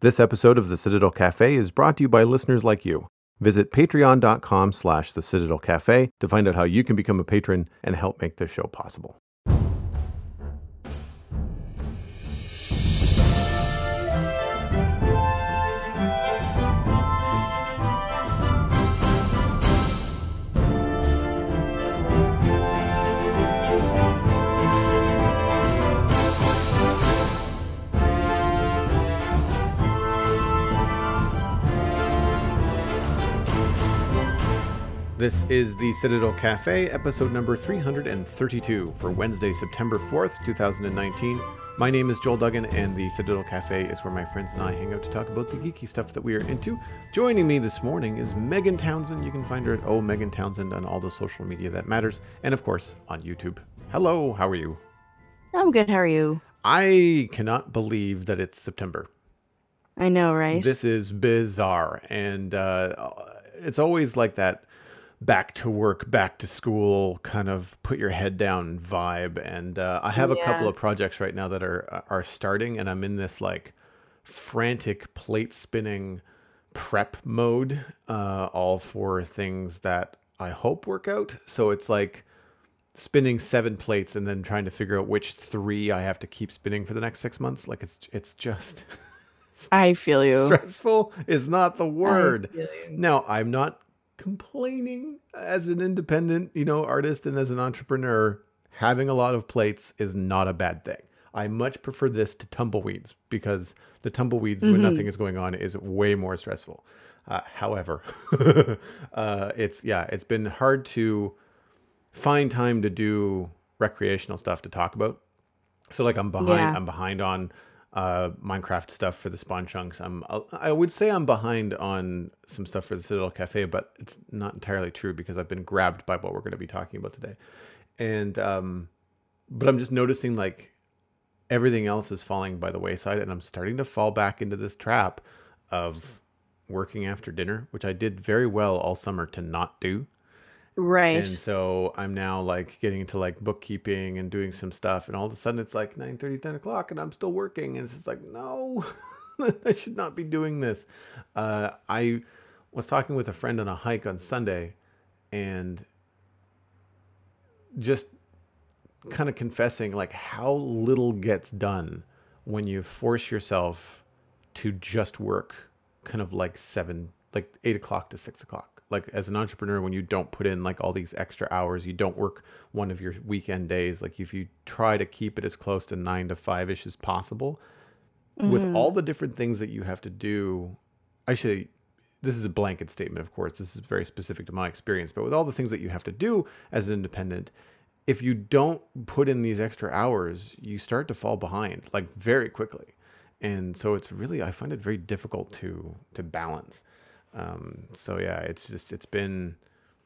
This episode of the Citadel Cafe is brought to you by listeners like you. Visit patreon.com/the Citadel Cafe to find out how you can become a patron and help make this show possible. This is the Citadel Cafe, episode number 332 for Wednesday, September 4th, 2019. My name is Joel Duggan, and the Citadel Cafe is where my friends and I hang out to talk about the geeky stuff that we are into. Joining me this morning is Megan Townsend. You can find her at Megan Townsend on all the social media that matters, and of course on YouTube. Hello, how are you? I'm good, how are you? I cannot believe that it's September. I know, right? This is bizarre, and it's always like that back to work, back to school, kind of put your head down vibe. And I have a couple of projects right now that are starting, and I'm in this like frantic plate spinning prep mode, all for things that I hope work out. So it's like spinning 7 plates and then trying to figure out which 3 I have to keep spinning for the next 6 months. Like it's just I feel you. Stressful is not the word. I feel you. Now, I'm not complaining as an independent, artist and as an entrepreneur. Having a lot of plates is not a bad thing. I much prefer this to tumbleweeds, because the tumbleweeds when nothing is going on is way more stressful. However, it's been hard to find time to do recreational stuff to talk about. So like I'm behind on Minecraft stuff for the Spawn Chunks. I would say I'm behind on some stuff for the Citadel Cafe, but it's not entirely true because I've been grabbed by what we're going to be talking about today. And but I'm just noticing like everything else is falling by the wayside, and I'm starting to fall back into this trap of working after dinner, which I did very well all summer to not do. Right. And so I'm now like getting into like bookkeeping and doing some stuff, and all of a sudden it's like 9:30, 10 o'clock and I'm still working, and it's just like, no, I should not be doing this. I was talking with a friend on a hike on Sunday, and just kind of confessing like how little gets done when you force yourself to just work kind of like 8 o'clock to 6 o'clock. Like as an entrepreneur, when you don't put in like all these extra hours, you don't work one of your weekend days. Like if you try to keep it as close to 9 to 5-ish as possible, with all the different things that you have to do. Actually, this is a blanket statement, of course. This is very specific to my experience. But with all the things that you have to do as an independent, if you don't put in these extra hours, you start to fall behind like very quickly. And so it's really, I find it very difficult to balance. So yeah, it's been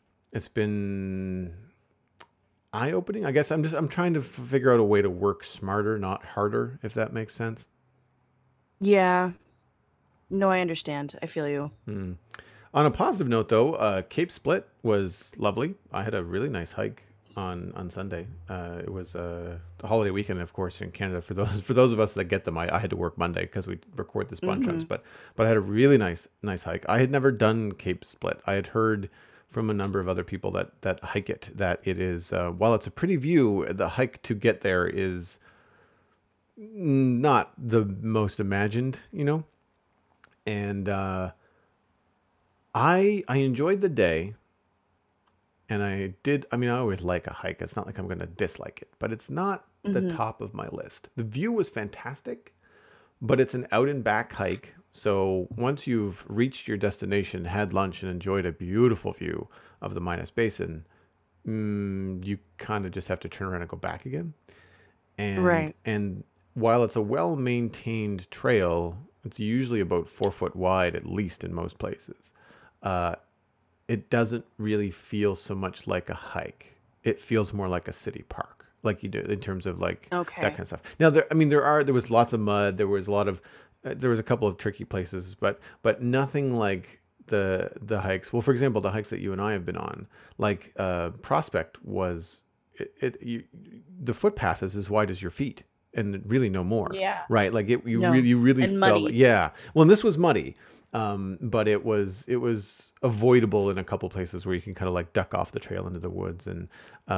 eye-opening. I guess I'm trying to figure out a way to work smarter, not harder, if that makes sense. Yeah. No, I understand. I feel you. On a positive note though, Cape Split was lovely. I had a really nice hike on Sunday. It was a holiday weekend, of course, in Canada. For those of us that get them, I had to work Monday because we record the Spawn Chunks. But I had a really nice hike. I had never done Cape Split. I had heard from a number of other people that hike it, that it is, while it's a pretty view, the hike to get there is not the most imagined, And I enjoyed the day. And I always like a hike. It's not like I'm going to dislike it, but it's not the top of my list. The view was fantastic, but it's an out and back hike. So once you've reached your destination, had lunch, and enjoyed a beautiful view of the Minas Basin, you kind of just have to turn around and go back again. And while it's a well-maintained trail, it's usually about 4 foot wide, at least in most places. It doesn't really feel so much like a hike. It feels more like a city park, like you do in terms of like that kind of stuff. Now, there was lots of mud. There was a couple of tricky places, but nothing like the hikes. Well, for example, the hikes that you and I have been on, like Prospect was, the footpath is as wide as your feet. and really no more, Yeah. right? Like No. you really And felt, muddy. yeah. Well, and this was muddy, but it was avoidable in a couple places where you can kind of like duck off the trail into the woods. And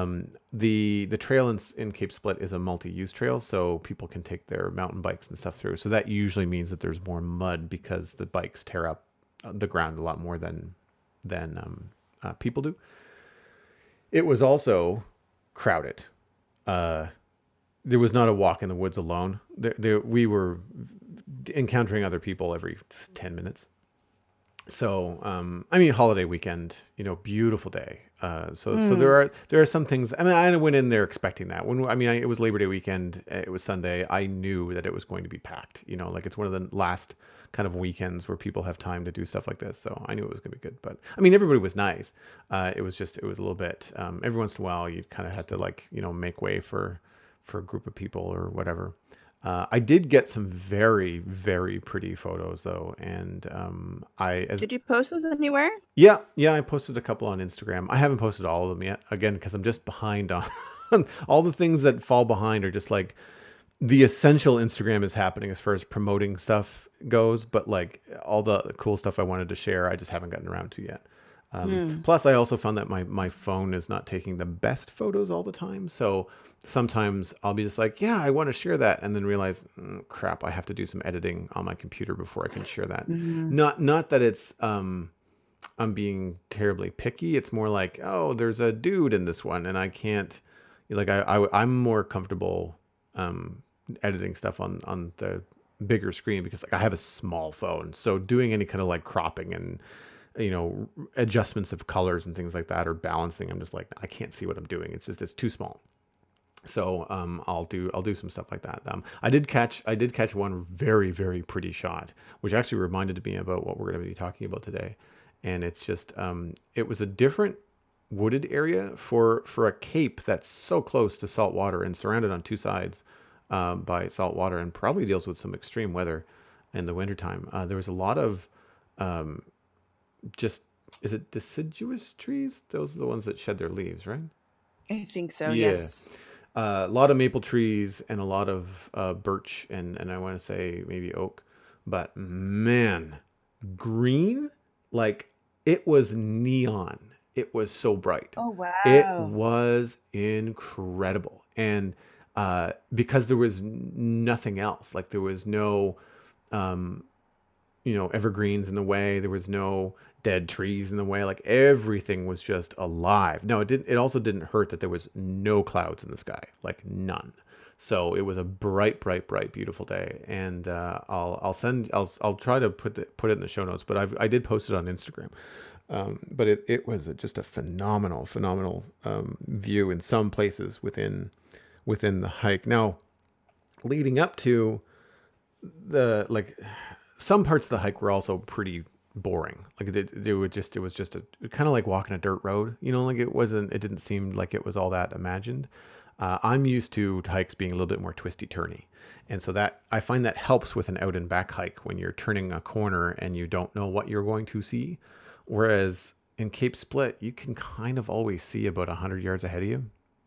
the trail in Cape Split is a multi-use trail, so people can take their mountain bikes and stuff through. So that usually means that there's more mud because the bikes tear up the ground a lot more than people do. It was also crowded. Uh, there was not a walk in the woods alone. We were encountering other people every 10 minutes. So, I mean, holiday weekend, beautiful day. So Mm. there are some things. I mean, I went in there expecting that. It was Labor Day weekend. It was Sunday. I knew that it was going to be packed. Like it's one of the last kind of weekends where people have time to do stuff like this. So I knew it was going to be good. But I mean, everybody was nice. It was a little bit. Every once in a while, you kind of had to like make way for a group of people or whatever. I did get some very, very pretty photos though, and Did you post those anywhere? yeah, I posted a couple on Instagram. I haven't posted all of them yet, again, because I'm just behind on all the things that fall behind are just like the essential Instagram is happening as far as promoting stuff goes, but like all the cool stuff I wanted to share, I just haven't gotten around to yet. Hmm. Plus, I also found that my phone is not taking the best photos all the time. So sometimes I'll be just like, yeah, I want to share that, and then realize, crap, I have to do some editing on my computer before I can share that. Hmm. Not that it's I'm being terribly picky. It's more like, oh, there's a dude in this one, and I can't. Like I'm more comfortable um, editing stuff on the bigger screen because like I have a small phone, so doing any kind of like cropping and adjustments of colors and things like that or balancing, I'm just like I can't see what I'm doing. It's too small. So I'll do some stuff like that. I did catch one very very pretty shot, which actually reminded me about what we're going to be talking about today, and it's just it was a different wooded area for a cape that's so close to salt water and surrounded on two sides by salt water and probably deals with some extreme weather in the wintertime. There was a lot of um, just is it deciduous trees? Those are the ones that shed their leaves, right? I think so, Yeah. yes. A lot of maple trees and a lot of birch and I want to say maybe oak. But man, green, like it was neon. It was so bright. Oh, It wow. was incredible. And because there was nothing else, like there was no um, evergreens in the way. There was no dead trees in the way. Like everything was just alive. No, it didn't. It also didn't hurt that there was no clouds in the sky, like none. So it was a bright, bright, bright, beautiful day. And I'll try to put it in the show notes. But I did post it on Instagram. But it was just a phenomenal view in some places within the hike. Now, leading up to the like some parts of the hike were also pretty boring. Like it was just a kind of like walking a dirt road, like it didn't seem like it was all that imagined. I'm used to hikes being a little bit more twisty turny. And so that I find that helps with an out and back hike when you're turning a corner and you don't know what you're going to see. Whereas in Cape Split, you can kind of always see about 100 yards ahead of you.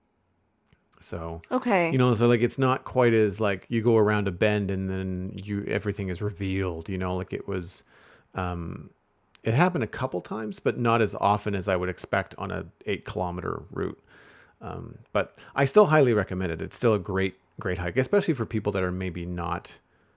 So, Okay. so like it's not quite as like you go around a bend and then everything is revealed, like um it happened a couple times, but not as often as I would expect on a 8 kilometer route. But I still highly recommend it. It's still a great hike, especially for people that are maybe not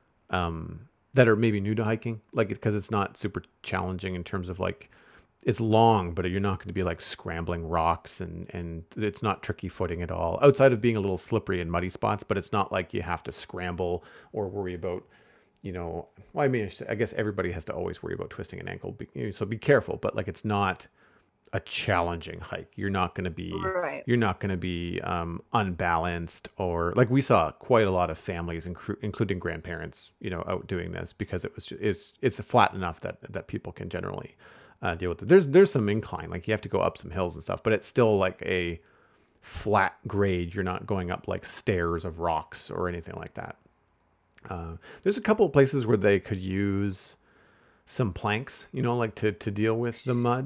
that are maybe new to hiking, like because it's not super challenging in terms of like it's long, but you're not going to be like scrambling rocks and it's not tricky footing at all. Outside of being a little slippery in muddy spots, but it's not like you have to scramble or worry about, well, I mean, I guess everybody has to always worry about twisting an ankle, so be careful. But like, it's not a challenging hike. Right. You're not going to be unbalanced or like we saw quite a lot of families, including grandparents, out doing this because it's flat enough that people can generally deal with it. There's some incline, like you have to go up some hills and stuff, but it's still like a flat grade. You're not going up like stairs of rocks or anything like that. There's a couple of places where they could use some planks, like to deal with the mud.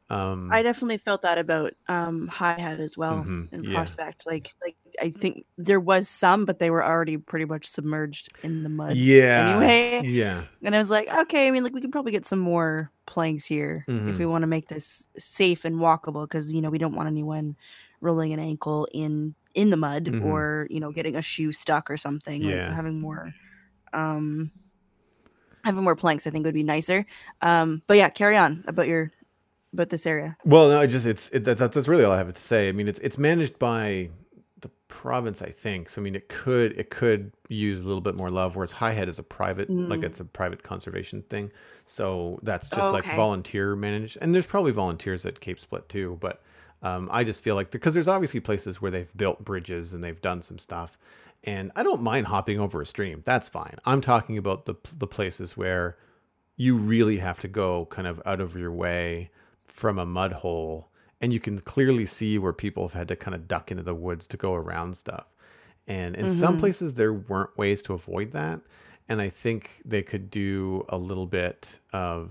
I definitely felt that about High Hat as well in Yeah. Prospect. Like I think there was some, but they were already pretty much submerged in the mud Yeah. anyway. Yeah. And I was like, okay, I mean, like we can probably get some more planks here if we want to make this safe and walkable, because we don't want anyone rolling an ankle in the mud or getting a shoe stuck or something. Like, so Yeah. having more planks I think would be nicer. But yeah, carry on about this area. Well, no, that's really all I have to say. I mean, it's managed by the province, I think. So I mean, it could use a little bit more love. Whereas High Head is a private, like it's a private conservation thing. So that's just like Okay. volunteer managed, and there's probably volunteers at Cape Split too. But I just feel like because there's obviously places where they've built bridges and they've done some stuff, and I don't mind hopping over a stream. That's fine. I'm talking about the places where you really have to go kind of out of your way from a mud hole, and you can clearly see where people have had to kind of duck into the woods to go around stuff. And in some places there weren't ways to avoid that, and I think they could do a little bit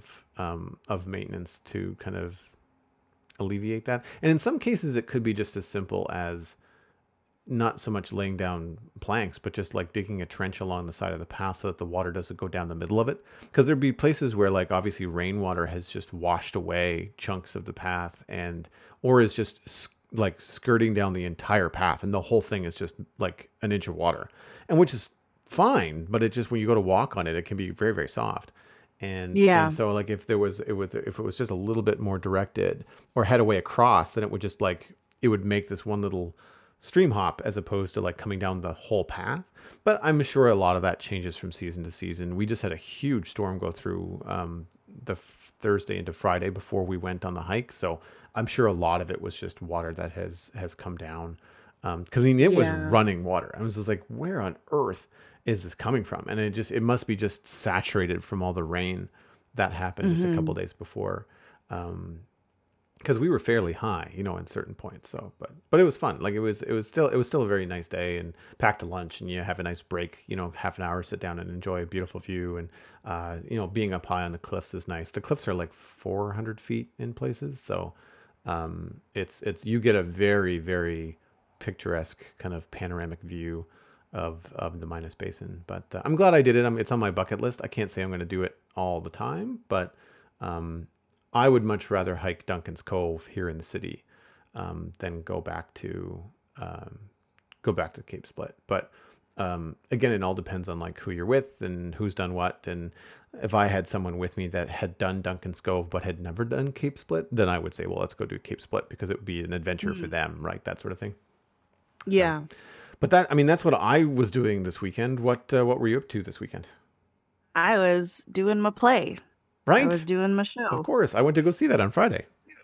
of maintenance to kind of alleviate that. And in some cases it could be just as simple as not so much laying down planks, but just like digging a trench along the side of the path so that the water doesn't go down the middle of it. Because there'd be places where, like, obviously rainwater has just washed away chunks of the path, or is just like skirting down the entire path, and the whole thing is just like an inch of water, and which is fine, but it just when you go to walk on it, it can be very, very soft. And Yeah. so like if it was just a little bit more directed or had a way across, then it would just like it would make this one little stream hop as opposed to like coming down the whole path. But I'm sure a lot of that changes from season to season. We just had a huge storm go through Thursday into Friday before we went on the hike, so I'm sure a lot of it was just water that has come down. Because I mean, it was Yeah. running water. I was just like, where on earth is this coming from? And it must be just saturated from all the rain that happened just a couple days before. Because we were fairly high, in certain points. So, but it was fun. Like it was still a very nice day, and packed a lunch, and you have a nice break. Half an hour, sit down and enjoy a beautiful view, and being up high on the cliffs is nice. The cliffs are like 400 feet in places, so it's you get a very, very picturesque kind of panoramic view of the Minas Basin. But I'm glad I did it. It's on my bucket list. I can't say I'm going to do it all the time, but um, I would much rather hike Duncan's Cove here in the city than um, go back to Cape Split. But again, it all depends on like who you're with and who's done what. And if I had someone with me that had done Duncan's Cove but had never done Cape Split, then I would say, well, let's go do Cape Split because it would be an adventure for them, right? That sort of thing. So, Yeah. but that's what I was doing this weekend. What were you up to this weekend? I was doing my play. I Right? was doing my Of show. course, I went to go see that on Friday.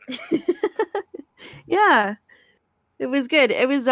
Yeah. It was good. It was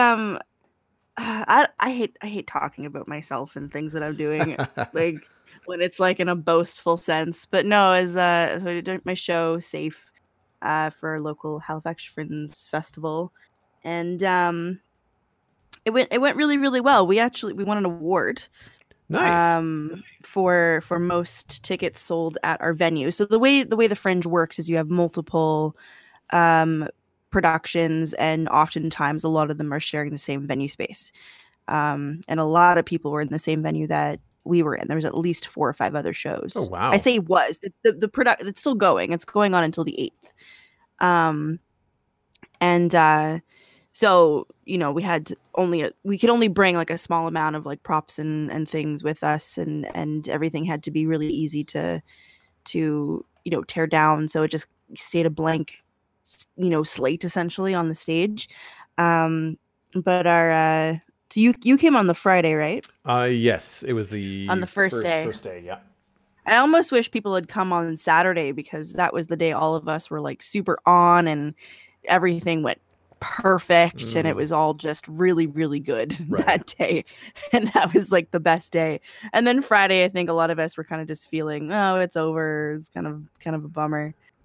I hate talking about myself and things that I'm doing, like when it's like in a boastful sense. But no, as I did my show safe for our local Halifax Friends Festival. And it went really, really well. We won an award Nice. for most tickets sold at our venue. So the way the Fringe works is you have multiple um productions, and oftentimes a lot of them are sharing the same venue space. And a lot of people were in the same venue that we were in. There was at least 4 or 5 other Oh shows. I wow. say was the product. It's still going. It's going on until the 8th. Um, and so we could only bring like a small amount of like props and things with us, and everything had to be really easy to tear down. So it just stayed a blank slate essentially on the stage. But our so you came on the Friday, right? Yes, it was On the the first first day. first day. Yeah. I almost wish people had come on Saturday, because that was the day all of us were like super on, and everything went perfect, and it Mm, was all just really, really good right. that day. And that was like the best day. And then Friday, I think a lot of us were kind of just feeling, oh, it's over. It's kind of a bummer.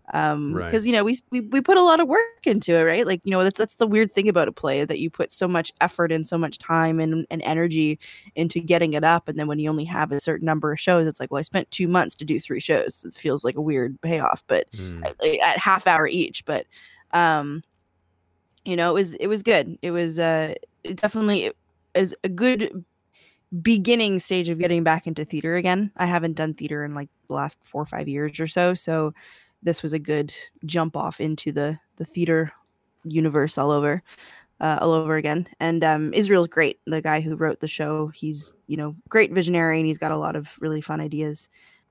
Right. Because we put a lot of work into it, right? Like, that's the weird thing about a play, that you put so much effort and so much time and energy into getting it up, and then when you only have a certain number of shows, it's like, well, I spent 2 months to do 3 shows. It feels like a weird payoff, but Mm. at half hour each. But um it was good. It definitely is a good beginning stage of getting back into theater again. I haven't done theater in like the last 4 or 5 years or so this was a good jump off into the theater universe all over again. And Israel's great. The guy who wrote the show, he's great visionary, and he's got a lot of really fun ideas.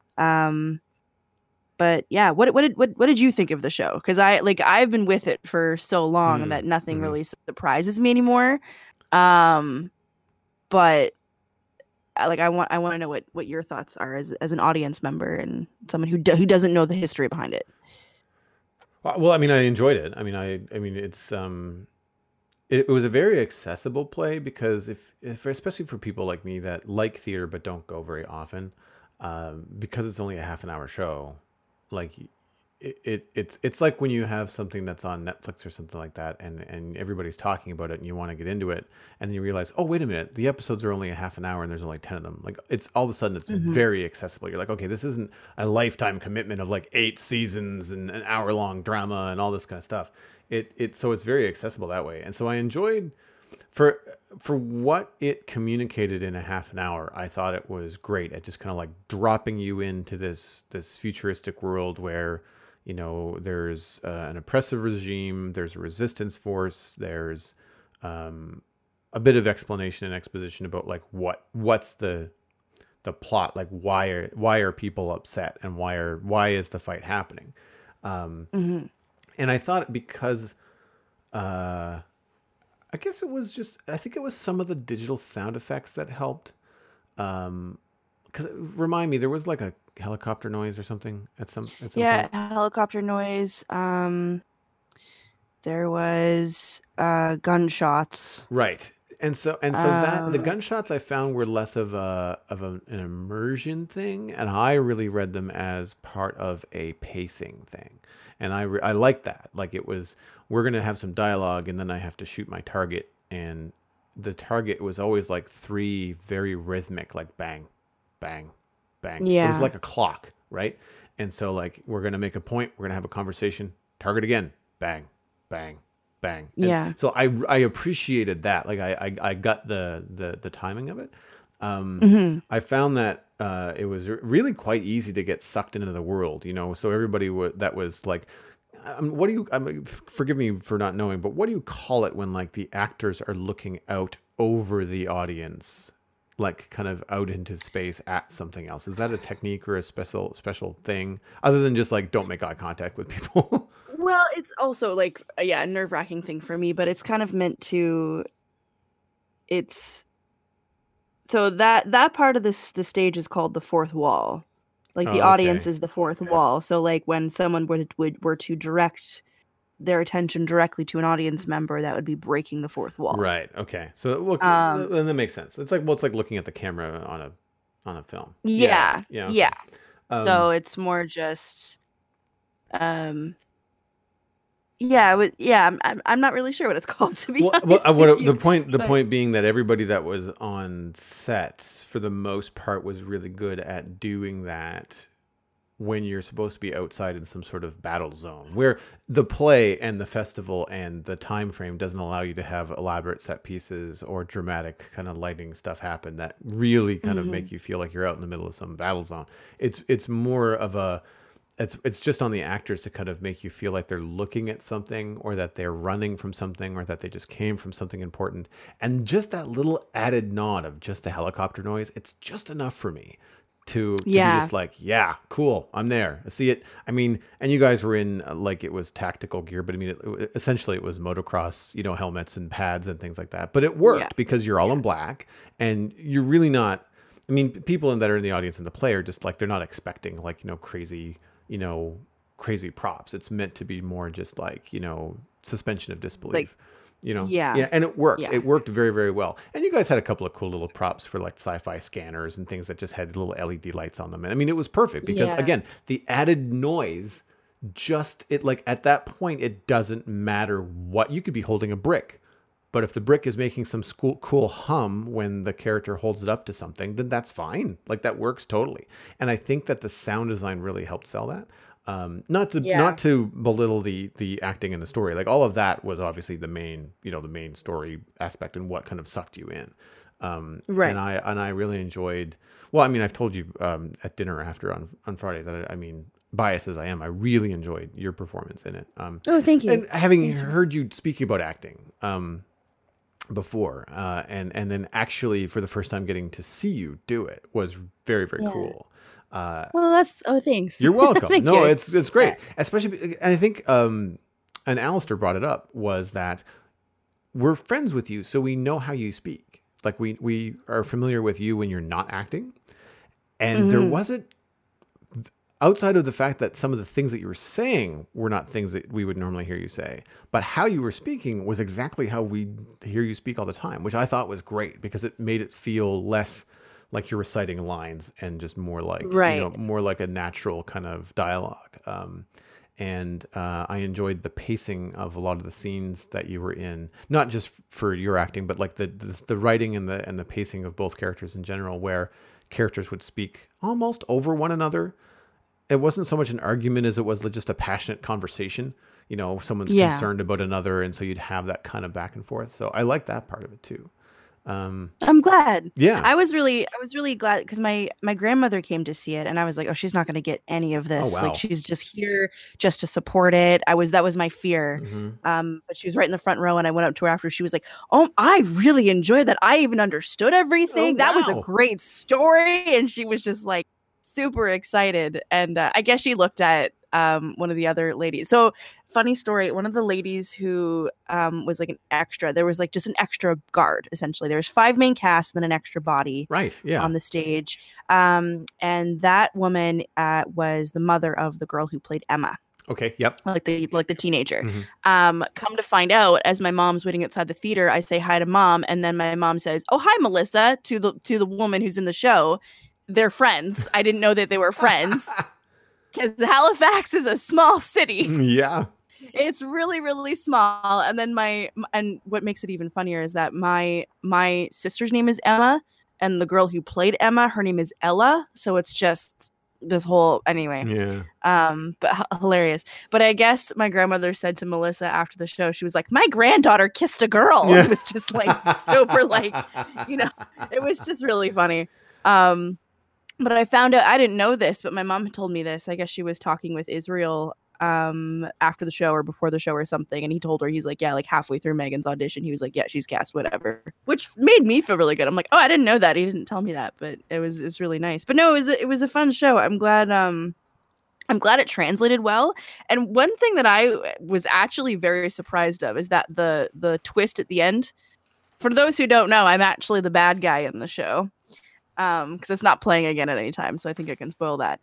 But yeah, what did you think of the show? Because I've been with it for so long, and Mm. that nothing Hmm. really surprises me anymore. Um, but I want to know what your thoughts are as an audience member and someone who doesn't know the history behind it. Well, I mean, I enjoyed it. I mean, it was a very accessible play because if especially for people like me that like theater but don't go very often, because it's only a half an hour show, like it's like when you have something that's on Netflix or something like that, and everybody's talking about it, and you want to get into it, and then you realize, oh, wait a minute, the episodes are only a half an hour, and there's only 10 of them. Like, it's all of a sudden it's Mm-hmm. very accessible. You're like, okay, this isn't a lifetime commitment of like 8 seasons and an hour long drama and all this kind of stuff. So it's very accessible that way, and so I enjoyed for for what it communicated in a half an hour. I thought it was great at just kind of like dropping you into this futuristic world where there's an oppressive regime, there's a resistance force, there's um, a bit of explanation and exposition about like what's the plot, like why are people upset, and why is the fight happening. um, Mm-hmm. and I thought because uh, I guess it was just, I think it was some of the digital sound effects that helped. Because remind me, there was like a helicopter noise or something at some Yeah, point. helicopter noise. There was gunshots. Right. And so that the Um, gunshots I found were less an immersion thing, and I really read them as part of a pacing thing. And I liked that. Like, it was, we're gonna have some dialogue, and then I have to shoot my target, and the target was always like three very rhythmic, like bang, bang, bang. It was yeah, like a clock, right? And so, like, we're gonna make a point, we're gonna have a conversation, target again, bang, bang, bang. And yeah. so I appreciated that. Like, I got the timing of it. Mm-hmm. I found that it was really quite easy to get sucked into the world, So everybody that was like, what do you? Forgive me for not knowing, but what do you call it when like the actors are looking out over the audience, like kind of out into space at something else? Is that a technique or a special thing other than just like don't make eye contact with people? Well, it's also like yeah, a nerve-wracking thing for me, but it's kind of meant to. It's so that part of the stage is called the fourth wall. Like, the Oh, audience okay. is the fourth wall. So like when someone were to direct their attention directly to an audience member, that would be breaking the fourth wall. Right. Okay. So look, Um, then that makes sense. It's like looking at the camera on a film. Yeah. yeah, Yeah. Okay. yeah. Um, So it's more just um yeah, yeah, I'm not really sure what it's called, to be honest with you. the But point being that everybody that was on set for the most part was really good at doing that when you're supposed to be outside in some sort of battle zone, where the play and the festival and the time frame doesn't allow you to have elaborate set pieces or dramatic kind of lighting stuff happen that really kind of mhm. make you feel like you're out in the middle of some battle zone. It's more of a, it's just on the actors to kind of make you feel like they're looking at something, or that they're running from something, or that they just came from something important. And just that little added nod of just the helicopter noise, it's just enough for me to be Yeah. just like, yeah, cool, I'm there, I see it. I mean, and you guys were in like, it was tactical gear, but I mean, essentially it was motocross, helmets and pads and things like that. But it Yeah. worked because you're all Yeah. in black, and you're really not. I mean, people that are in the audience and the play are just like, they're not expecting like, you know, crazy props. It's meant to be more just like, suspension of Like, disbelief. yeah. Yeah, and it worked. Yeah. It worked very, very well. And you guys had a couple of cool little props for like sci-fi scanners and things that just had little LED lights on them. And I mean, it was perfect because Yeah. again, the added noise just it like at that point it doesn't matter what you could be holding a brick, but if the brick is making some cool hum when the character holds it up to something, then that's fine. Like that works totally. And I think that the sound design really helped sell that. Not Yeah. to belittle the acting and the story. Like all of that was obviously the main, the main story aspect and what kind of sucked you in. And Right. I really enjoyed. Well, I mean, I've told you at dinner after on Friday that I mean, biased as I am, I really enjoyed your performance in it. Oh, thank you. And having Thanks. heard you speaking about acting before, and then actually for the first time getting to see you do it was very, very Yeah. cool. Uh, Well, that's oh, thanks. you're welcome. Thank No, you. it's Yeah. great, especially, and I think, and Alistair brought it up was that we're friends with you, so we know how you speak. Like we are familiar with you when you're not acting, and there Hmm. wasn't outside of the fact that some of the things that you were saying were not things that we would normally hear you say, but how you were speaking was exactly how we hear you speak all the time, which I thought was great because it made it feel less like you're reciting lines and just more like, Right. more like a natural kind of dialogue. And I enjoyed the pacing of a lot of the scenes that you were in, not just for your acting, but like the writing and the pacing of both characters in general, where characters would speak almost over one another. It wasn't so much an argument as it was just a passionate conversation. Someone's Yeah. concerned about another, and so you'd have that kind of back and forth. So I like that part of it too. Um, I'm glad. yeah. I was really glad because my grandmother came to see it and I was like, oh, she's not going to get any of Oh this. Like wow. she's just here just to support it. That was my fear. Hmm. But she was right in the front row and I went up to her after. She was like, "Oh, I really enjoyed that. I even understood Oh everything. That was a wow. great story." And she was just like super excited. And I guess she looked at one of the other ladies. So funny story, one of the ladies who was like an extra, there was like just an extra guard essentially. There was 5 main cast and then an extra body Right. Yeah. on the stage, and that woman was the mother of the girl who played Emma, Okay. Yep. like the teenager. Hmm. Come to find out, as my mom's waiting outside the theater, I say hi to mom, and then my mom says, "Oh, hi, Melissa," to the woman who's in the show. They're friends. I didn't know that they were friends because Halifax is a small city. Yeah. It's really, really small. And then and what makes it even funnier is that my sister's name is Emma, and the girl who played Emma, her name is Ella. So it's just this whole anyway. Yeah. But hilarious. But I guess my grandmother said to Melissa after the show, she was like, "My granddaughter kissed a girl." Yeah. It was just like super, like, you know, it was just really funny. But I found out, I didn't know this, but my mom had told me this. I guess she was talking with Israel after the show or before the show or something, and he told her, he's like, "Yeah, like halfway through Megan's audition, he was like, 'Yeah, she's cast, whatever,'" which made me feel really good. I'm like, "Oh, I didn't know that. He didn't tell me that," but it's really nice. But no, it was a fun show. I'm glad it translated well. And one thing that I was actually very surprised of is that the twist at the end. For those who don't know, I'm actually the bad guy in the show, because it's not playing again at any time, so I think I can spoil that.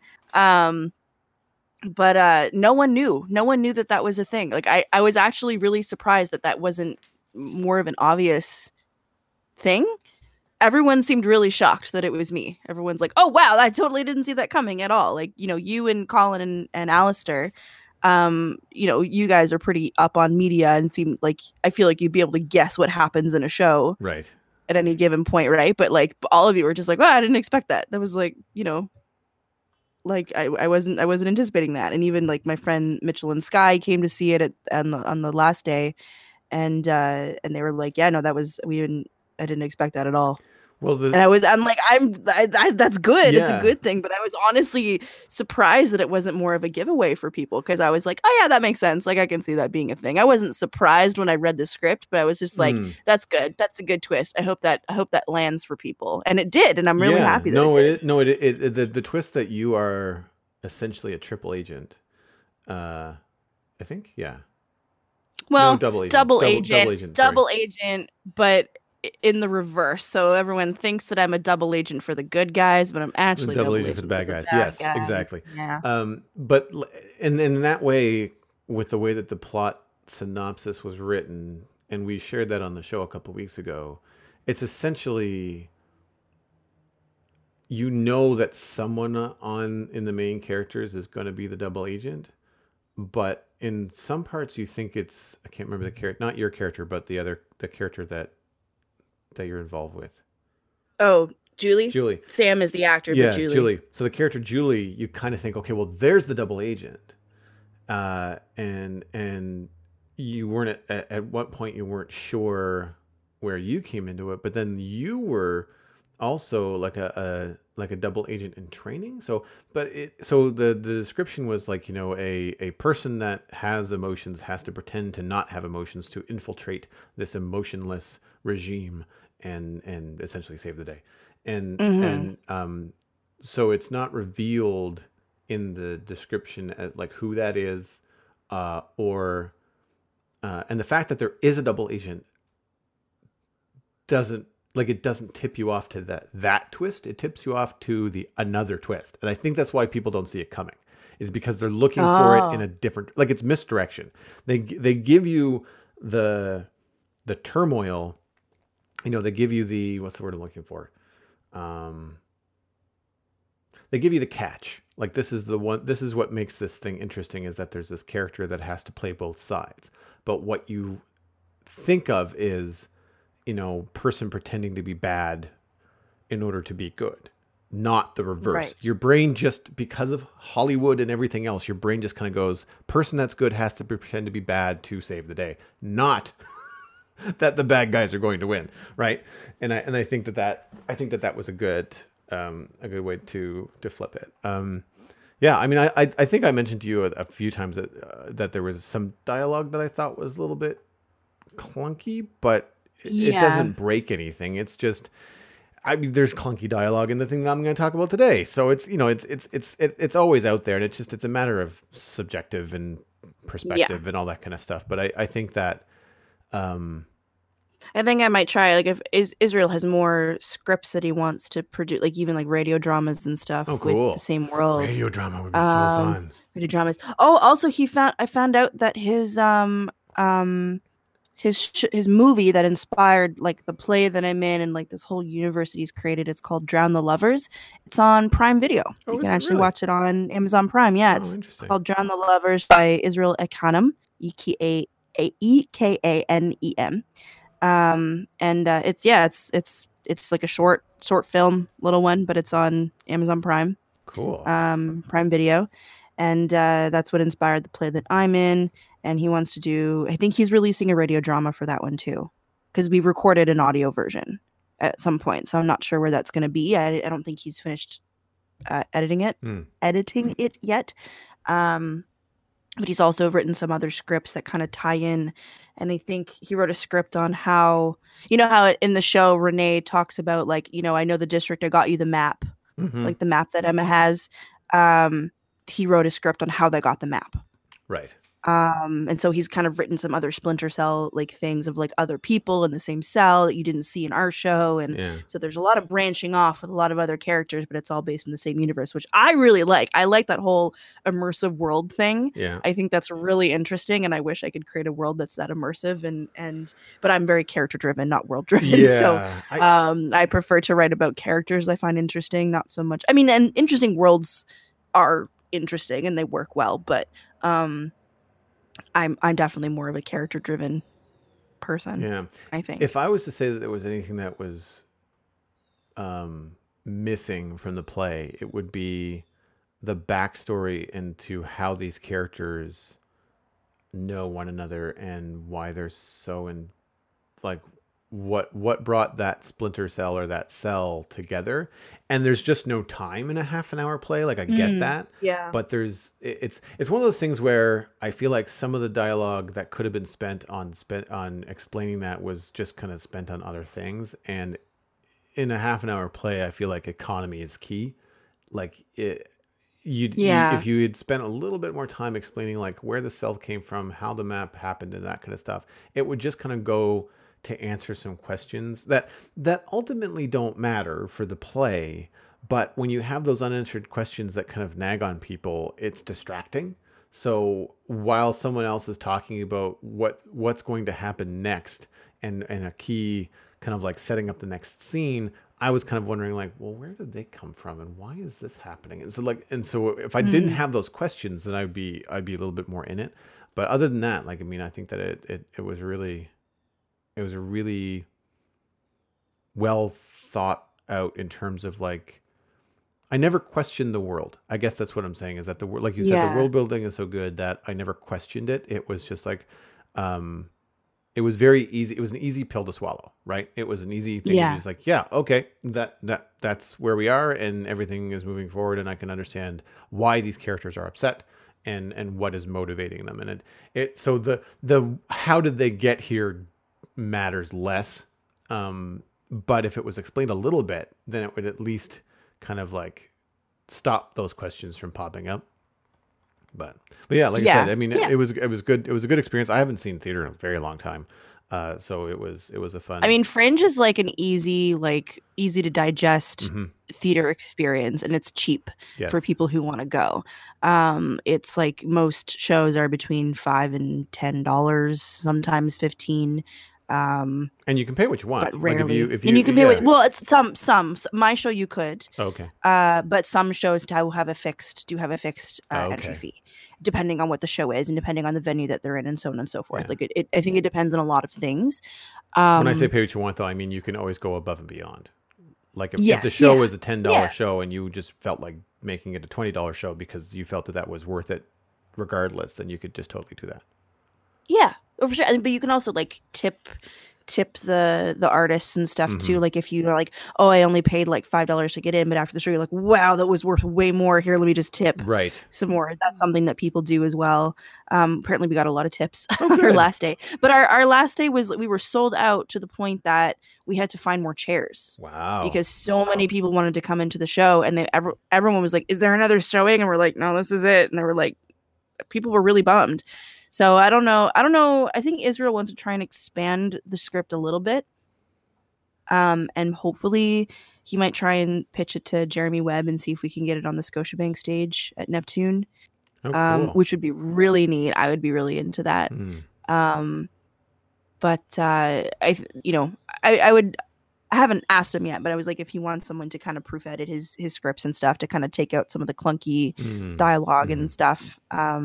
But no one knew. No one knew that that was a thing. Like I was actually really surprised that that wasn't more of an obvious thing. Everyone seemed really shocked that it was me. Everyone's like, "Oh wow, I totally didn't see that coming at all." Like, you and Colin and Alistair, you guys are pretty up on media and seem like, I feel like you'd be able to guess what happens in a show Right. at any given point, right? But like all of you were just like, "Oh, I didn't expect that." That was like, like I wasn't anticipating that. And even like my friend Mitchell and Sky came to see it on the last day, and they were like, "Yeah, no, that was I didn't expect that at all." Well, And I'm like, that's good. It's a yeah. good thing. But I was honestly surprised that it wasn't more of a giveaway for people, because I was like, "Oh yeah, that makes sense. Like I can see that being a thing." I wasn't surprised when I read the script, but I was just like, Mm. "That's good. That's a good twist. I hope that lands for people," and it did. And I'm really Yeah. happy that it No, did. the twist that you are essentially a triple agent. Uh, I think. Yeah. No, Well, double agent. double Double agent, agent. Sorry. double agent, but in the reverse. So everyone thinks that I'm a double agent for the good guys, but I'm The actually double double agent for the agent for bad the guys. bad Yes, guys. exactly. Yeah. And in that way, with the way that the plot synopsis was written, and we shared that on the show a couple weeks ago, it's essentially that someone on in the main characters is going to be the double agent, but in some parts you think it's, I can't remember the character, not your character, but the character that you're involved with. Oh, Julie. Julie. Sam is the actor, but Yeah, Julie. Julie. So the character Julie, you kind of think, okay, well, there's the double agent, and you weren't at what point you weren't sure where you came into it, but then you were also like a double agent in training. So, but the description was like, a person that has emotions has to pretend to not have emotions to infiltrate this emotionless regime and essentially save the day. Mm-hmm. So it's not revealed in the description as like who that is, or and the fact that there is a double agent doesn't, like, it doesn't tip you off to that twist. It tips you off to the another twist, and I think that's why people don't see it coming, is because they're looking for it in Oh. a different, like, it's misdirection. They give you the turmoil, they give you the, what's the word I'm looking for, um they give you the catch. Like, this is what makes this thing interesting, is that there's this character that has to play both sides. But what you think of is, person pretending to be bad in order to be good, not the reverse. Right. Your brain, just because of Hollywood and everything else, your brain just kind of goes, person that's good has to pretend to be bad to save the day, not that the bad guys are going to win, right? And I think that was a good way to flip it. Yeah, I mean, I think I mentioned to you a few times that there was some dialogue that I thought was a little bit clunky, but it Yeah. doesn't break anything. It's just, I mean, there's clunky dialogue in the thing that I'm going to talk about today. So it's always out there, and it's a matter of subjective and Yeah. perspective and all that kind of stuff. But I think that, um, I think I might try, like, if Israel has more scripts that he wants to produce, like even like radio dramas and oh, stuff with the cool, same world. radio drama would be so Um, fun. radio dramas. Oh, also I found out that his movie that inspired like the play that I'm in and like this whole universe that he's created. It's called Drown the Lovers. It's on Prime Video. You Oh, can is it actually really? watch it on Amazon Prime. Yeah, Oh, it's interesting. called Drown the Lovers by Israel Ekanem. Ekanem. And it's, yeah, it's like a short film, little one, but it's on Amazon Prime, Cool. Prime Video, and that's what inspired the play that I'm in. And he wants to do. I think he's releasing a radio drama for that one too, because we recorded an audio version at some point. So I'm not sure where that's going to be. I don't think he's finished editing it, Hmm. yet. Um, but he's also written some other scripts that kind of tie in. And I think he wrote a script on how, how in the show Renee talks about, like, I know the district, I got you the map, Mm-hmm. like the map that Emma has. um he wrote a script on how they got the map. Right. And so he's kind of written some other Splinter Cell like things of like other people in the same cell that you didn't see in our show. And Yeah. so there's a lot of branching off with a lot of other characters, but it's all based in the same universe, which I really like. I like that whole immersive world thing. Yeah. I think that's really interesting, and I wish I could create a world that's that immersive. And but I'm very character driven, not world driven. So Yeah. I prefer to write about characters I find interesting, not so much. I mean, and interesting worlds are interesting and they work well, but I'm definitely more of a character driven person, Yeah. I think. If I was to say that there was anything that was um, missing from the play, it would be the backstory into how these characters know one another and why they're so in, like, what brought that splinter cell or that cell together. And there's just no time in a half an hour play. Like, I get that, Yeah. but it's one of those things where I feel like some of the dialogue that could have been spent on explaining that was just kind of spent on other things. And in a half an hour play, I feel like economy is key. Like, you Yeah. if you had spent a little bit more time explaining like where the cell came from, how the map happened, and that kind of stuff, it would just kind of go to answer some questions that ultimately don't matter for the play. But when you have those unanswered questions that kind of nag on people, it's distracting. So while someone else is talking about what's going to happen next, and a key kind of like setting up the next scene, I was kind of wondering like, well, where did they come from and why is this happening? And so if I didn't Mm. have those questions, then I'd be a little bit more in it. But other than that, like, I mean, I think that it was really, it was a really well thought out in terms of like, I never questioned the world. I guess that's what I'm saying is that like you said, the Yeah. world building is so good that I never questioned it. It was just like, um, it was very easy. It was an easy pill to swallow, right? It was an easy thing to be Yeah. just like, yeah, okay, that's where we are, and everything is moving forward, and I can understand why these characters are upset, and what is motivating them, and so the how did they get here matters less. But if it was explained a little bit, then it would at least kind of like stop those questions from popping up. But yeah, like I said, Yeah. I mean, Yeah. it was good. It was a good experience. I haven't seen theater in a very long time, so it was a I fun. mean, Fringe is like an easy to digest Hmm. theater experience, and it's cheap for Yes, people who want to go. It's like most shows are between $5 and $10, sometimes 15. Um, and you can pay what you want. but Like rarely. if And you you can pay yeah. with, well, it's my show you could, Okay. but some shows do have a fixed entry Okay. fee, depending on what the show is and depending on the venue that they're in and so on and so forth. Yeah. Like I think it depends on a lot of things. When I say Um, pay what you want, though, I mean you can always go above and beyond. Like if the yes, show yeah, was a $10 yeah, show and you just felt like making it a $20 show because you felt that that was worth it, regardless, then you could just totally do that. yeah, for sure. But you can also like tip the artists and stuff Hmm. too. Like if you're like, oh, I only paid like $5 to get in, but after the show you're like, wow, that was worth way more. Here, let me just tip Right. some more. That's something that people do as well. Apparently we got a lot of tips Oh, on our good. last day. But our last day was we were sold out to the point that we had to find more chairs Wow. because so many people wanted to come into the show and everyone was like, is there another showing? And we're like, no, this is it. And they were like, people were really bummed. So I don't know. I don't know. I think Israel wants to try and expand the script a little bit. And hopefully he might try and pitch it to Jeremy Webb and see if we can get it on the Scotiabank stage at Neptune, Oh, cool. which would be really neat. I would be really into that. Hmm. Um, but I would. I haven't asked him yet, but I was like, if he wants someone to kind of proof edit his scripts and stuff to kind of take out some of the clunky Hmm. dialogue Hmm. and stuff.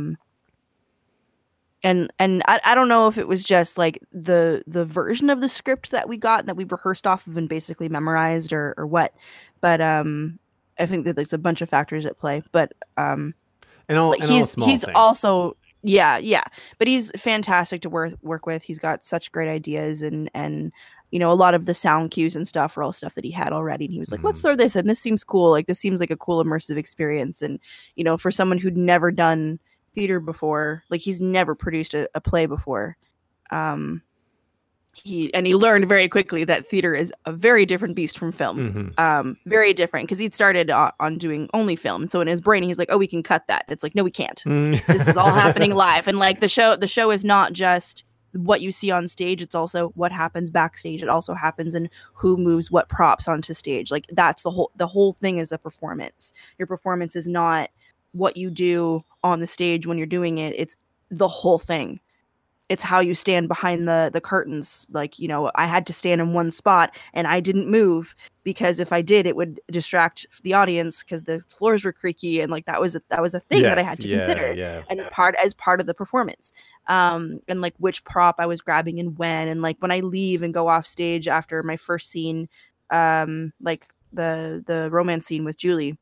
And I don't know if it was just like the version of the script that we got that we rehearsed off of and basically memorized or what, but I think that there's a bunch of factors at play. But like And all small he's things. also yeah, but he's fantastic to work with. He's got such great ideas and a lot of the sound cues and stuff are all stuff that he had already. And he was like, Hmm. let's throw this in. This seems cool. Like this seems like a cool immersive experience. And for someone who'd never done theater before, like he's never produced a play before. um he learned very quickly that theater is a very different beast from film. Hmm. Very different, because he'd started on doing only film, so in his brain he's like, oh, we can cut that. It's like, no, we can't. This is all happening live. And like the show is not just what you see on stage, it's also what happens backstage. It also happens in who moves what props onto stage. Like that's the whole thing is a performance. Your performance is not what you do on the stage when you're doing it. It's the whole thing. It's how you stand behind the curtains. Like, I had to stand in one spot and I didn't move because if I did, it would distract the audience because the floors were creaky, and like that was a thing that I Yes. had to Yeah. consider Yeah. and as part of the performance. And like which prop I was grabbing and when, and like when I leave and go off stage after my first scene, like the romance scene with Julie,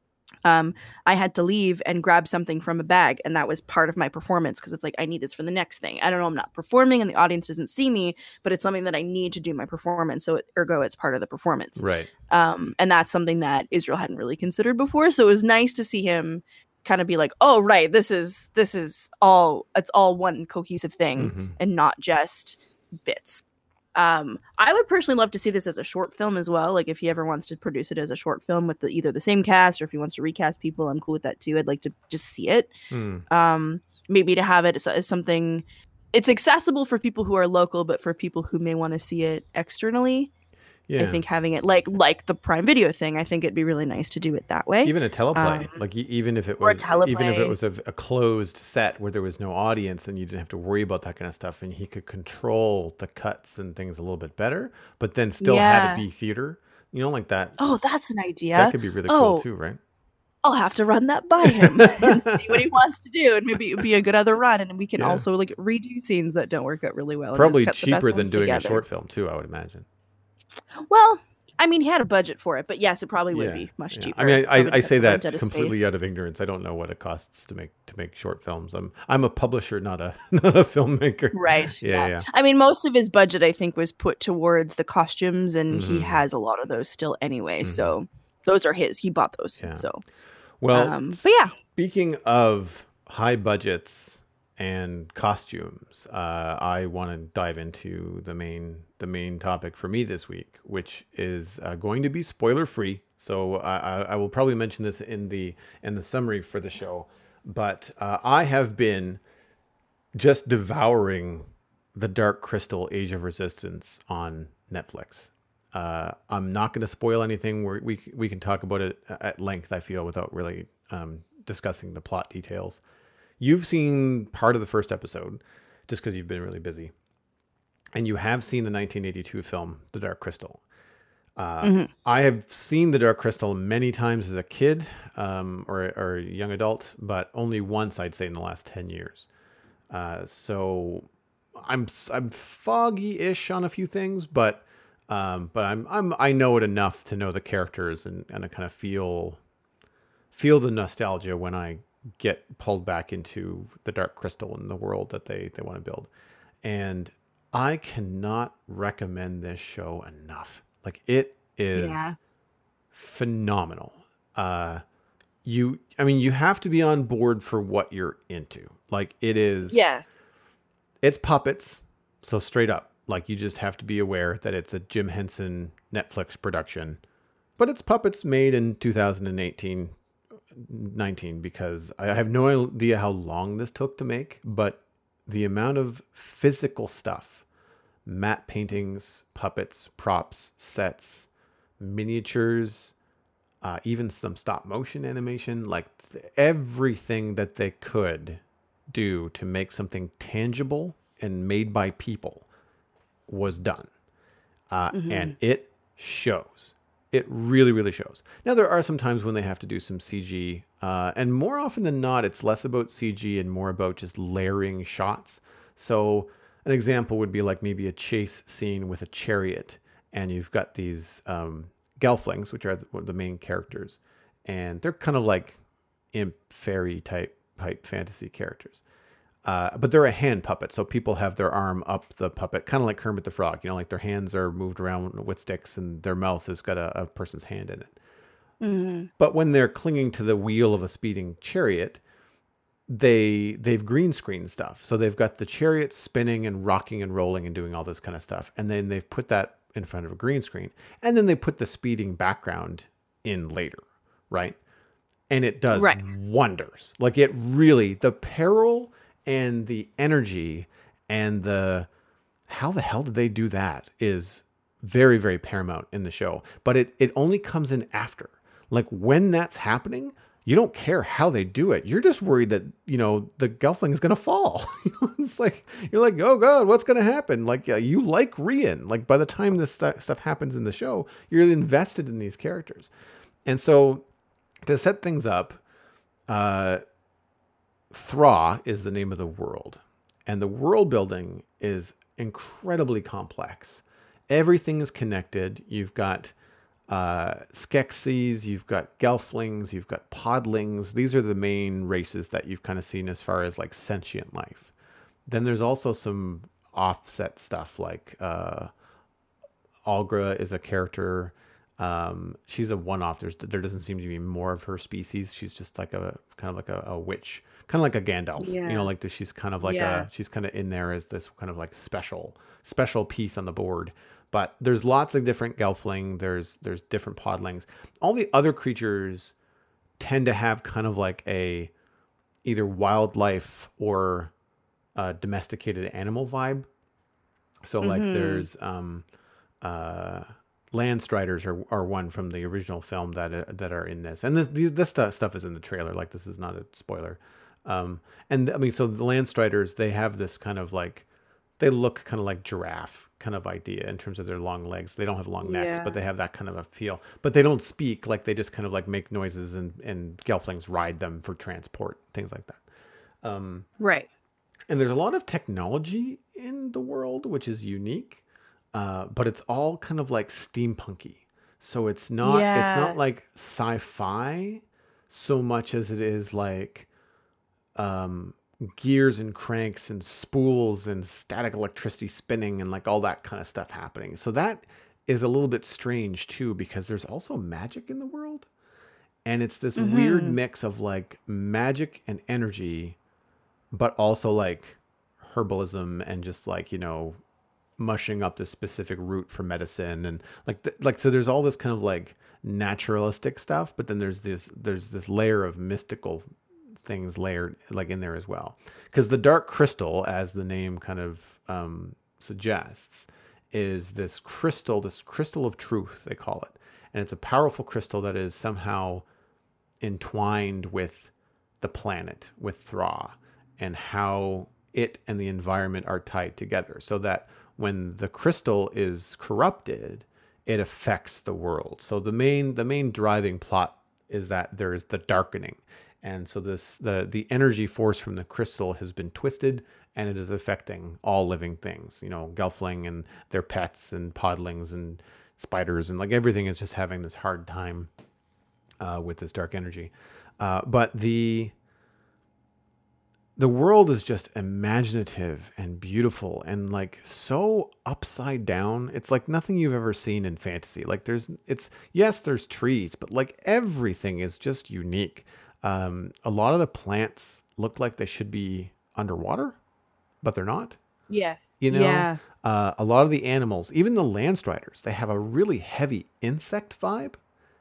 I had to leave and grab something from a bag, and that was part of my performance because it's like, I need this for the next thing. I don't know, I'm not performing and the audience doesn't see me, but it's something that I need to do my performance, so ergo it's part of the performance. Right. And that's something that Israel hadn't really considered before, so it was nice to see him kind of be like, oh right, this is all, it's all one cohesive thing Hmm. and not just bits. I would personally love to see this as a short film as well. Like if he ever wants to produce it as a short film with either the same cast, or if he wants to recast people, I'm cool with that too. I'd like to just see it. Maybe to have it as something, it's accessible for people who are local, but for people who may want to see it externally, Yeah. I think having it like the Prime Video thing, I think it'd be really nice to do it that way. Even a teleplay, like even if it was a closed set where there was no audience and you didn't have to worry about that kind of stuff, and he could control the cuts and things a little bit better, but then still have it be theater, Like that. Oh, that's an That idea. could be really cool Oh, too, right? I'll have to run that by him and see what he wants to do, and maybe it would be a good other run, and we can Yeah. also like redo scenes that don't work out really well and just Probably cut the best cheaper than ones doing a together. short film too, I would imagine. Well, I mean, he had a budget for it, but yes, it probably would Yeah, be much yeah. I mean, cheaper. Nobody I has say to rent that out of completely space. out of ignorance. I don't know what it costs to make short films. I'm a publisher, not a not a filmmaker. Right. Yeah, Yeah. yeah. I mean, most of his budget, I think, was put towards the costumes, and he Mm-hmm. has a lot of those still anyway. Mm-hmm. So those are his. He bought those. Yeah. So, Well, but yeah. speaking of high budgets and costumes, I want to dive into the main topic for me this week, which is going to be spoiler free. So I will probably mention this in the summary for the show, but I have been just devouring the Dark Crystal: Age of Resistance on Netflix. I'm not going to spoil anything. We can talk about it at length, I feel, without really discussing the plot details. You've seen part of the first episode just because you've been really busy, and you have seen the 1982 film, The Dark Crystal. I have seen The Dark Crystal many times as a kid or a young adult, but only once, I'd say, in the last 10 years. So I'm foggy-ish on a few things, but I know it enough to know the characters and I kind of feel the nostalgia when I get pulled back into the Dark Crystal and the world that they want to build. And I cannot recommend this show enough. Like, it is Yeah. phenomenal. You have to be on board for what you're into. Like, Yes. it's puppets. So straight up, like, you just have to be aware that it's a Jim Henson Netflix production, but it's puppets made in 2018, 19, because I have no idea how long this took to make, but the amount of physical stuff, matte paintings, puppets, props, sets, miniatures, even some stop motion animation, like everything that they could do to make something tangible and made by people was done. And it shows. It really, really shows. Now, there are some times when they have to do some CG, and more often than not, it's less about CG and more about just layering shots. So, an example would be like maybe a chase scene with a chariot, and you've got these gelflings, which are the main characters, and they're kind of like imp fairy type fantasy characters. But they're a hand puppet, so people have their arm up the puppet, kind of like Kermit the Frog. Like their hands are moved around with sticks, and their mouth has got a person's hand in it. Mm-hmm. But when they're clinging to the wheel of a speeding chariot, they've green screen stuff. So they've got the chariot spinning and rocking and rolling and doing all this kind of stuff, and then they've put that in front of a green screen, and then they put the speeding background in later, right? And it does Right. wonders. Like, it really, the peril and the energy and how the hell did they do that is very, very paramount in the show. But it only comes in after. Like, when that's happening, you don't care how they do it. You're just worried that, the Gelfling is going to fall. It's like, you're like, oh God, what's going to happen? Like, you like Rian. Like, by the time this stuff happens in the show, you're invested in these characters. And so, to set things up, Thra is the name of the world, and the world building is incredibly complex. Everything is connected. You've got Skeksis, you've got Gelflings, you've got Podlings. These are the main races that you've kind of seen as far as like sentient life. Then there's also some offset stuff like Algra is a character. She's a one-off. There doesn't seem to be more of her species. She's just like a kind of like a witch, kind of like a Gandalf. Yeah. Like she's kind of like Yeah. she's kind of in there as this kind of like special piece on the board. But there's lots of different Gelfling. There's different Podlings. All the other creatures tend to have kind of like a either wildlife or domesticated animal vibe. So like there's land striders are one from the original film that are in this, and this stuff is in the trailer. Like, this is not a spoiler. And I mean, so the land striders, they have this kind of like they look kind of like giraffe kind of idea in terms of their long legs. They don't have long necks, but Yeah. they have that kind of a feel. But they don't speak, like they just kind of like make noises, and gelflings ride them for transport, things like that. Right. And there's a lot of technology in the world, which is unique, but it's all kind of like steampunky. So it's not Yeah. like sci-fi so much as it is like um, gears and cranks and spools and static electricity spinning and like all that kind of stuff happening. So that is a little bit strange too, because there's also magic in the world. And it's this weird Mm-hmm. mix of like magic and energy, but also like herbalism and just like, mushing up this specific root for medicine. And like so there's all this kind of like naturalistic stuff, but then there's this layer of mystical things layered like in there as well, because the dark crystal, as the name kind of suggests, is this crystal of truth, they call it. And it's a powerful crystal that is somehow entwined with the planet, with Thra, and how it and the environment are tied together, so that when the crystal is corrupted, it affects the world. So the main driving plot is that there is the darkening, and so the energy force from the crystal has been twisted, and it is affecting all living things. Gelfling and their pets and podlings and spiders, and like everything is just having this hard time with this dark energy. But the world is just imaginative and beautiful and like so upside down. It's like nothing you've ever seen in fantasy. Like there's trees, but like everything is just unique. A lot of the plants look like they should be underwater, but they're not. Yes. You know, Yeah. a lot of the animals, even the land striders, they have a really heavy insect vibe,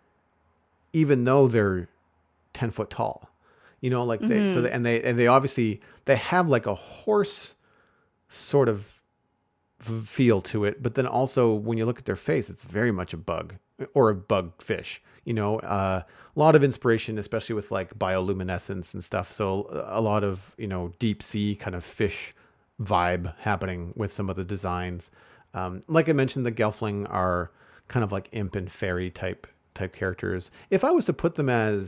even though they're 10 foot tall. Like Mm-hmm. and they obviously they have like a horse sort of feel to it, but then also when you look at their face, it's very much a bug or a bug fish. A lot of inspiration, especially with like bioluminescence and stuff. So a lot of deep sea kind of fish vibe happening with some of the designs. Like I mentioned, the Gelfling are kind of like imp and fairy type characters. If I was to put them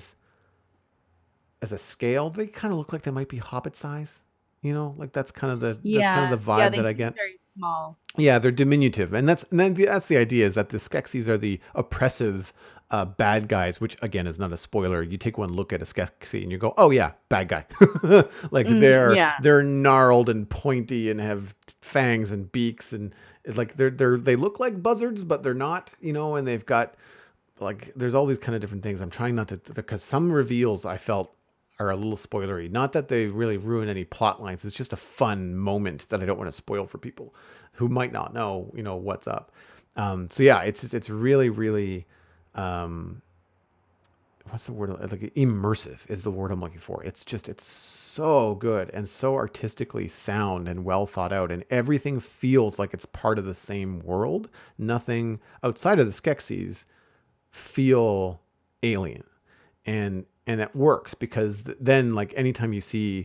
as a scale, they kind of look like they might be Hobbit size. Like that's kind of the Yeah. Yeah. vibe They that I seem get. very small. Yeah, they're diminutive, and that's the idea, is that the Skeksis are the oppressive bad guys. Which again is not a spoiler. You take one look at a Skeksis and you go, "Oh yeah, bad guy." Like Yeah. they're gnarled and pointy and have fangs and beaks, and it's like they look like buzzards, but they're not. And they've got like there's all these kind of different things. I'm trying not to, because some reveals I felt are a little spoilery. Not that they really ruin any plot lines. It's just a fun moment that I don't want to spoil for people who might not know, what's up. So yeah, it's really really um, what's the word? Like immersive is the word I'm looking for. It's so good and so artistically sound and well thought out, and everything feels like it's part of the same world. Nothing outside of the Skeksis feel alien, and it works because then like anytime you see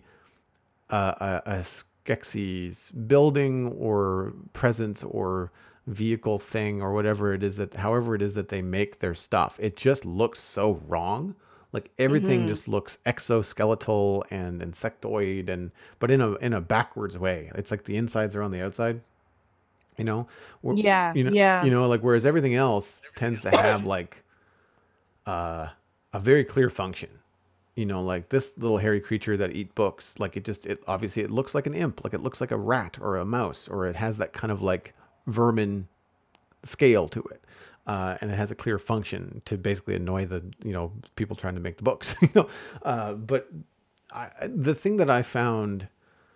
a Skeksis building or presence or vehicle thing or whatever it is, that however it is that they make their stuff, it just looks so wrong. Like everything Mm-hmm. just looks exoskeletal and insectoid, and but in a backwards way. It's like the insides are on the outside, you know. Wh- Yeah. you know Yeah. like whereas everything else tends to have like uh, a very clear function. Like this little hairy creature that eat books, like it obviously it looks like an imp, like it looks like a rat or a mouse, or it has that kind of like vermin scale to it. And it has a clear function to basically annoy the people trying to make the books. But the thing that I found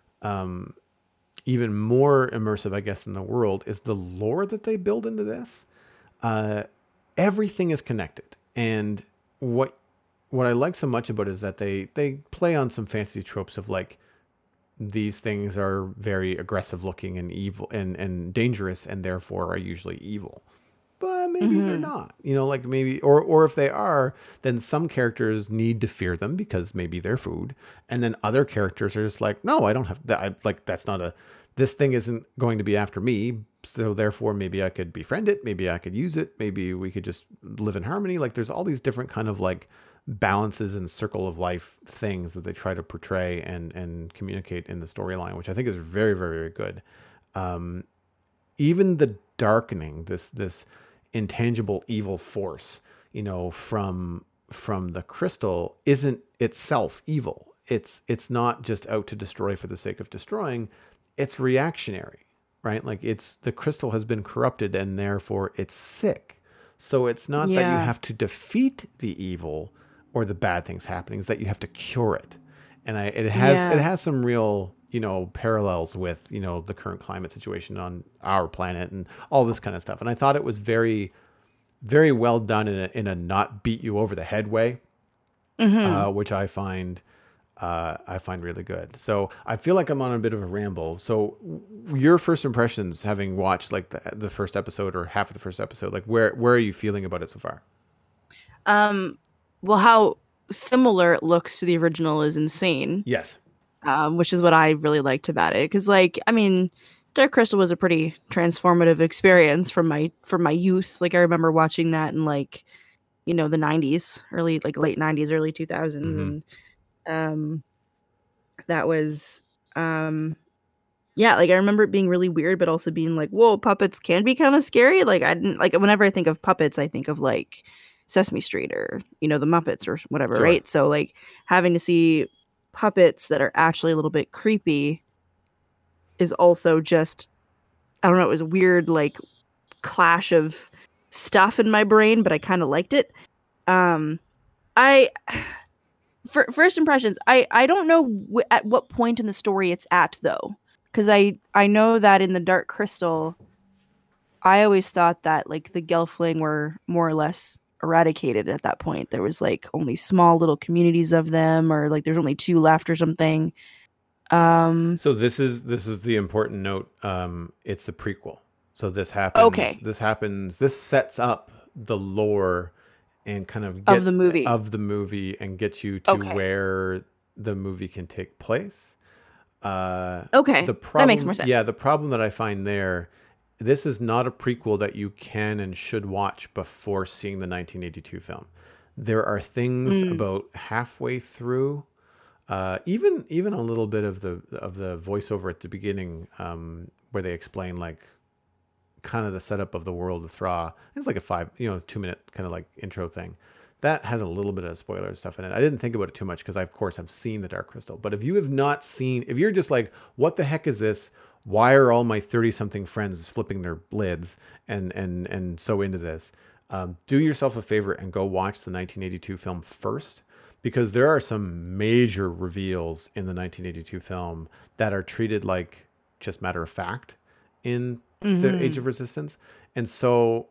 even more immersive, I guess, in the world is the lore that they build into this. Uh, Everything is connected, and what I like so much about it is that they play on some fantasy tropes of like these things are very aggressive looking and evil and dangerous, and therefore are usually evil. But maybe they're Mm-hmm. not. Like maybe, or if they are, then some characters need to fear them because maybe they're food, and then other characters are just like, no, I don't have that. Like that's not a this thing isn't going to be after me. So therefore, maybe I could befriend it. Maybe I could use it. Maybe we could just live in harmony. Like there's all these different kind of like balances and circle of life things that they try to portray and communicate in the storyline, which I think is very, very, very good. Um, Even the darkening, this intangible evil force, from the crystal isn't itself evil. It's not just out to destroy for the sake of destroying. It's reactionary, right? Like it's the crystal has been corrupted and therefore it's sick. So it's not that you Yeah. have to defeat the evil or the bad things happening, it's that you have to cure it. And it Yeah. has some real, parallels with, the current climate situation on our planet and all this kind of stuff. And I thought it was very, very well done in a not beat you over the head way, Hmm. which I find really good. So I feel like I'm on a bit of a ramble. So your first impressions, having watched like the first episode or half of the first episode, like where are you feeling about it so far? Um, well, how similar it looks to the original is insane. Yes. Which is what I really liked about it. Because, like, I mean, Dark Crystal was a pretty transformative experience from my youth. Like, I remember watching that in like, the '90s, early like late '90s, early 2000s, Mm-hmm. and um, that was yeah, like I remember it being really weird, but also being like, whoa, puppets can be kind of scary. Like I didn't like whenever I think of puppets, I think of like Sesame Street or the Muppets or whatever, Sure. right? So like having to see puppets that are actually a little bit creepy is also just I don't know, it was a weird like clash of stuff in my brain, but I kind of liked it. Um I for first impressions, I don't know at what point in the story it's at though, because I know that in the Dark Crystal, I always thought that like the Gelfling were more or less eradicated at that point. There was like only small little communities of them, or like there's only two left or something. Um, So this is the important note. It's a prequel. So okay, this sets up the lore and kind of of the movie. of the movie and gets you to Okay, where the movie can take place. okay, The that makes more problem, yeah, sense. the problem that I find there, this is not a prequel that you can and should watch before seeing the 1982 film. There are things Mm, about halfway through, even a little bit of the voiceover at the beginning, where they explain like kind of the setup of the world of Thra. It's like a 2 minute kind of like intro thing. That has a little bit of spoiler stuff in it. I didn't think about it too much because I, of course, have seen the Dark Crystal. But if you have not seen, if you're just like, what the heck is this? Why are all my 30 something friends flipping their lids and so into this? Do yourself a favor and go watch the 1982 film first, because there are some major reveals in the 1982 film that are treated like just matter of fact in the Age hmm. of Resistance. And so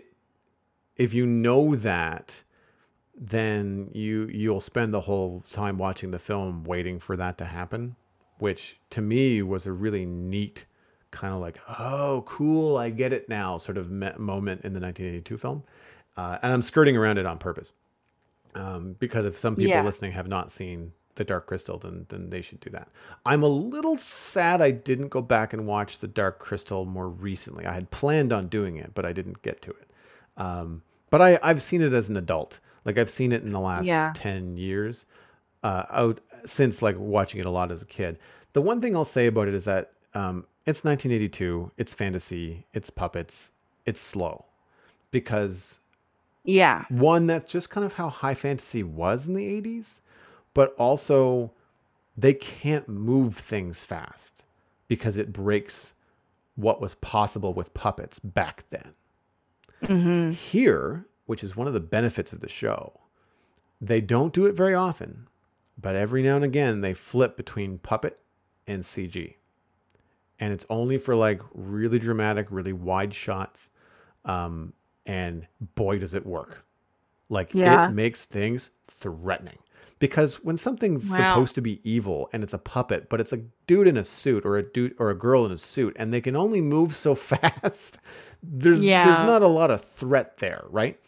if you know that, then you'll spend the whole time watching the film waiting for that to happen, which to me was a really neat kind of like, oh cool, I get it now sort of moment in the 1982 film. And I'm skirting around it on purpose, because if some people Yeah. listening have not seen the Dark Crystal, then they should do that. I'm a little sad I didn't go back and watch the Dark Crystal more recently. I had planned on doing it, but I didn't get to it. But I've seen it as an adult. Like I've seen it in the last Yeah. 10 years, out since like watching it a lot as a kid. The one thing I'll say about it is that, it's 1982. It's fantasy. It's puppets. It's slow because Yeah. one, that's just kind of how high fantasy was in the 80s, but also they can't move things fast because it breaks what was possible with puppets back then. Hmm. Here, which is one of the benefits of the show, they don't do it very often, but every now and again they flip between puppet and CG. And it's only for like really dramatic, really wide shots. Um, and boy, does it work. Like it Yeah. makes things threatening. Because when something's Wow. supposed to be evil and it's a puppet, but it's a dude in a suit or a dude or a girl in a suit and they can only move so fast, there's Yeah. not a lot of threat there, right?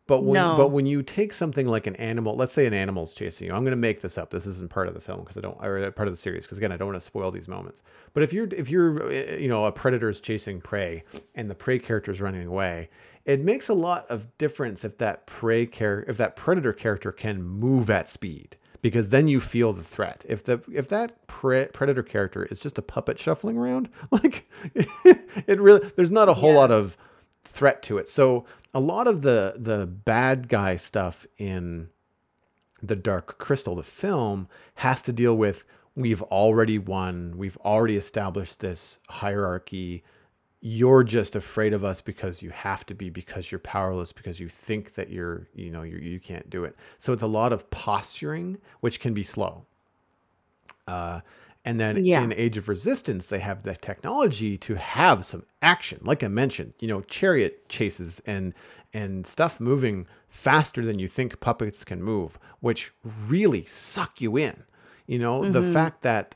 No. when you take something like an animal, let's say an animal's chasing you. I'm going to make this up. This isn't part of the film because I don't, or part of the series because again, I don't want to spoil these moments. But if you're a predator's chasing prey and the prey character is running away, it makes a lot of difference if if that predator character can move at speed because then you feel the threat. If that predator character is just a puppet shuffling around, like it really there's not a whole Yeah. lot of threat to it. So a lot of the bad guy stuff in the Dark Crystal, the film, has to deal with we've already won, we've already established this hierarchy. You're just afraid of us because you have to be, because you're powerless, because you think that you can't do it. So it's a lot of posturing, which can be slow. Uh, and then Yeah. in Age of Resistance, they have the technology to have some action. Like I mentioned, chariot chases and stuff moving faster than you think puppets can move, which really suck you in. The Mm-hmm. fact that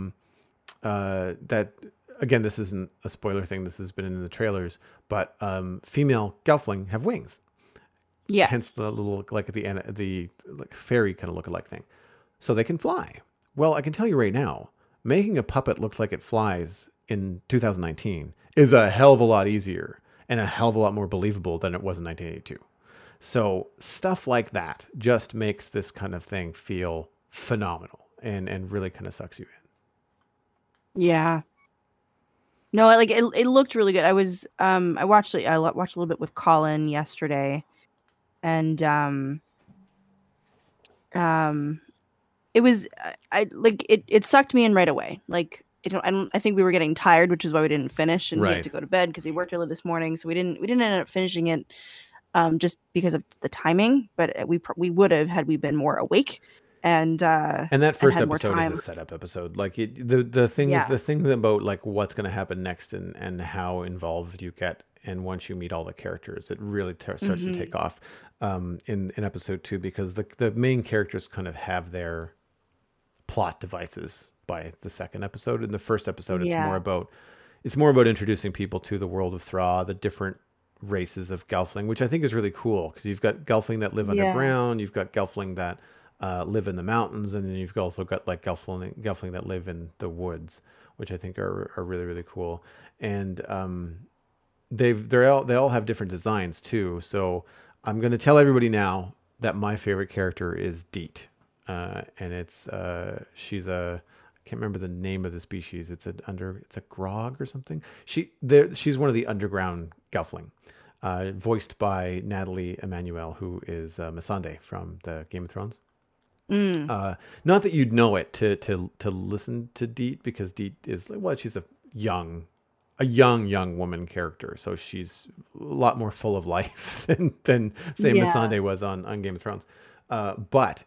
that again, this isn't a spoiler thing. This has been in the trailers, but female Gelfling have wings. Yeah. Hence the little like at the end the like fairy kind of look-alike thing, so they can fly. Well, I can tell you right now, making a puppet look like it flies in 2019 is a hell of a lot easier and a hell of a lot more believable than it was in 1982. So stuff like that just makes this kind of thing feel phenomenal and really kind of sucks you Yeah. No, like it looked really good. I watched it. Watched a little bit with Colin yesterday, and um it was I like it sucked me in right away. Like I think we were getting tired, which is why we didn't finish, in. and he had Right. to go to bed because he worked early this morning, so we didn't end up finishing it just because of the timing, but we would have had we been more awake And that and first had more episode is a time. setup episode. Like the Yeah. thing about like what's going to happen next and how involved you get, and once you meet all the characters, it really starts to Hmm. take off in episode 2 because the main characters kind of have their plot devices by the second episode. In the first episode, Yeah. it's more about introducing people to the world of Thra, the different races of Gelfling, which I think is really cool because you've got Gelfling that live Yeah. underground, you've got Gelfling that live in the mountains, and then you've also got like Gelfling that live in the woods, which I think are really really cool. And they all have different designs too. So I'm going to tell everybody now that my favorite character is Deet, and she's a I can't remember the name of the species. It's a grog or something. She's one of the underground Gelfling, voiced by Natalie Emmanuel, who is Missandei from the Game of Thrones. Mm. Uh, Not that you'd know it to listen to Deet because Deet is she's young young woman character, so she's a lot more full of life than say Yeah. Missandei was on Game of Thrones. But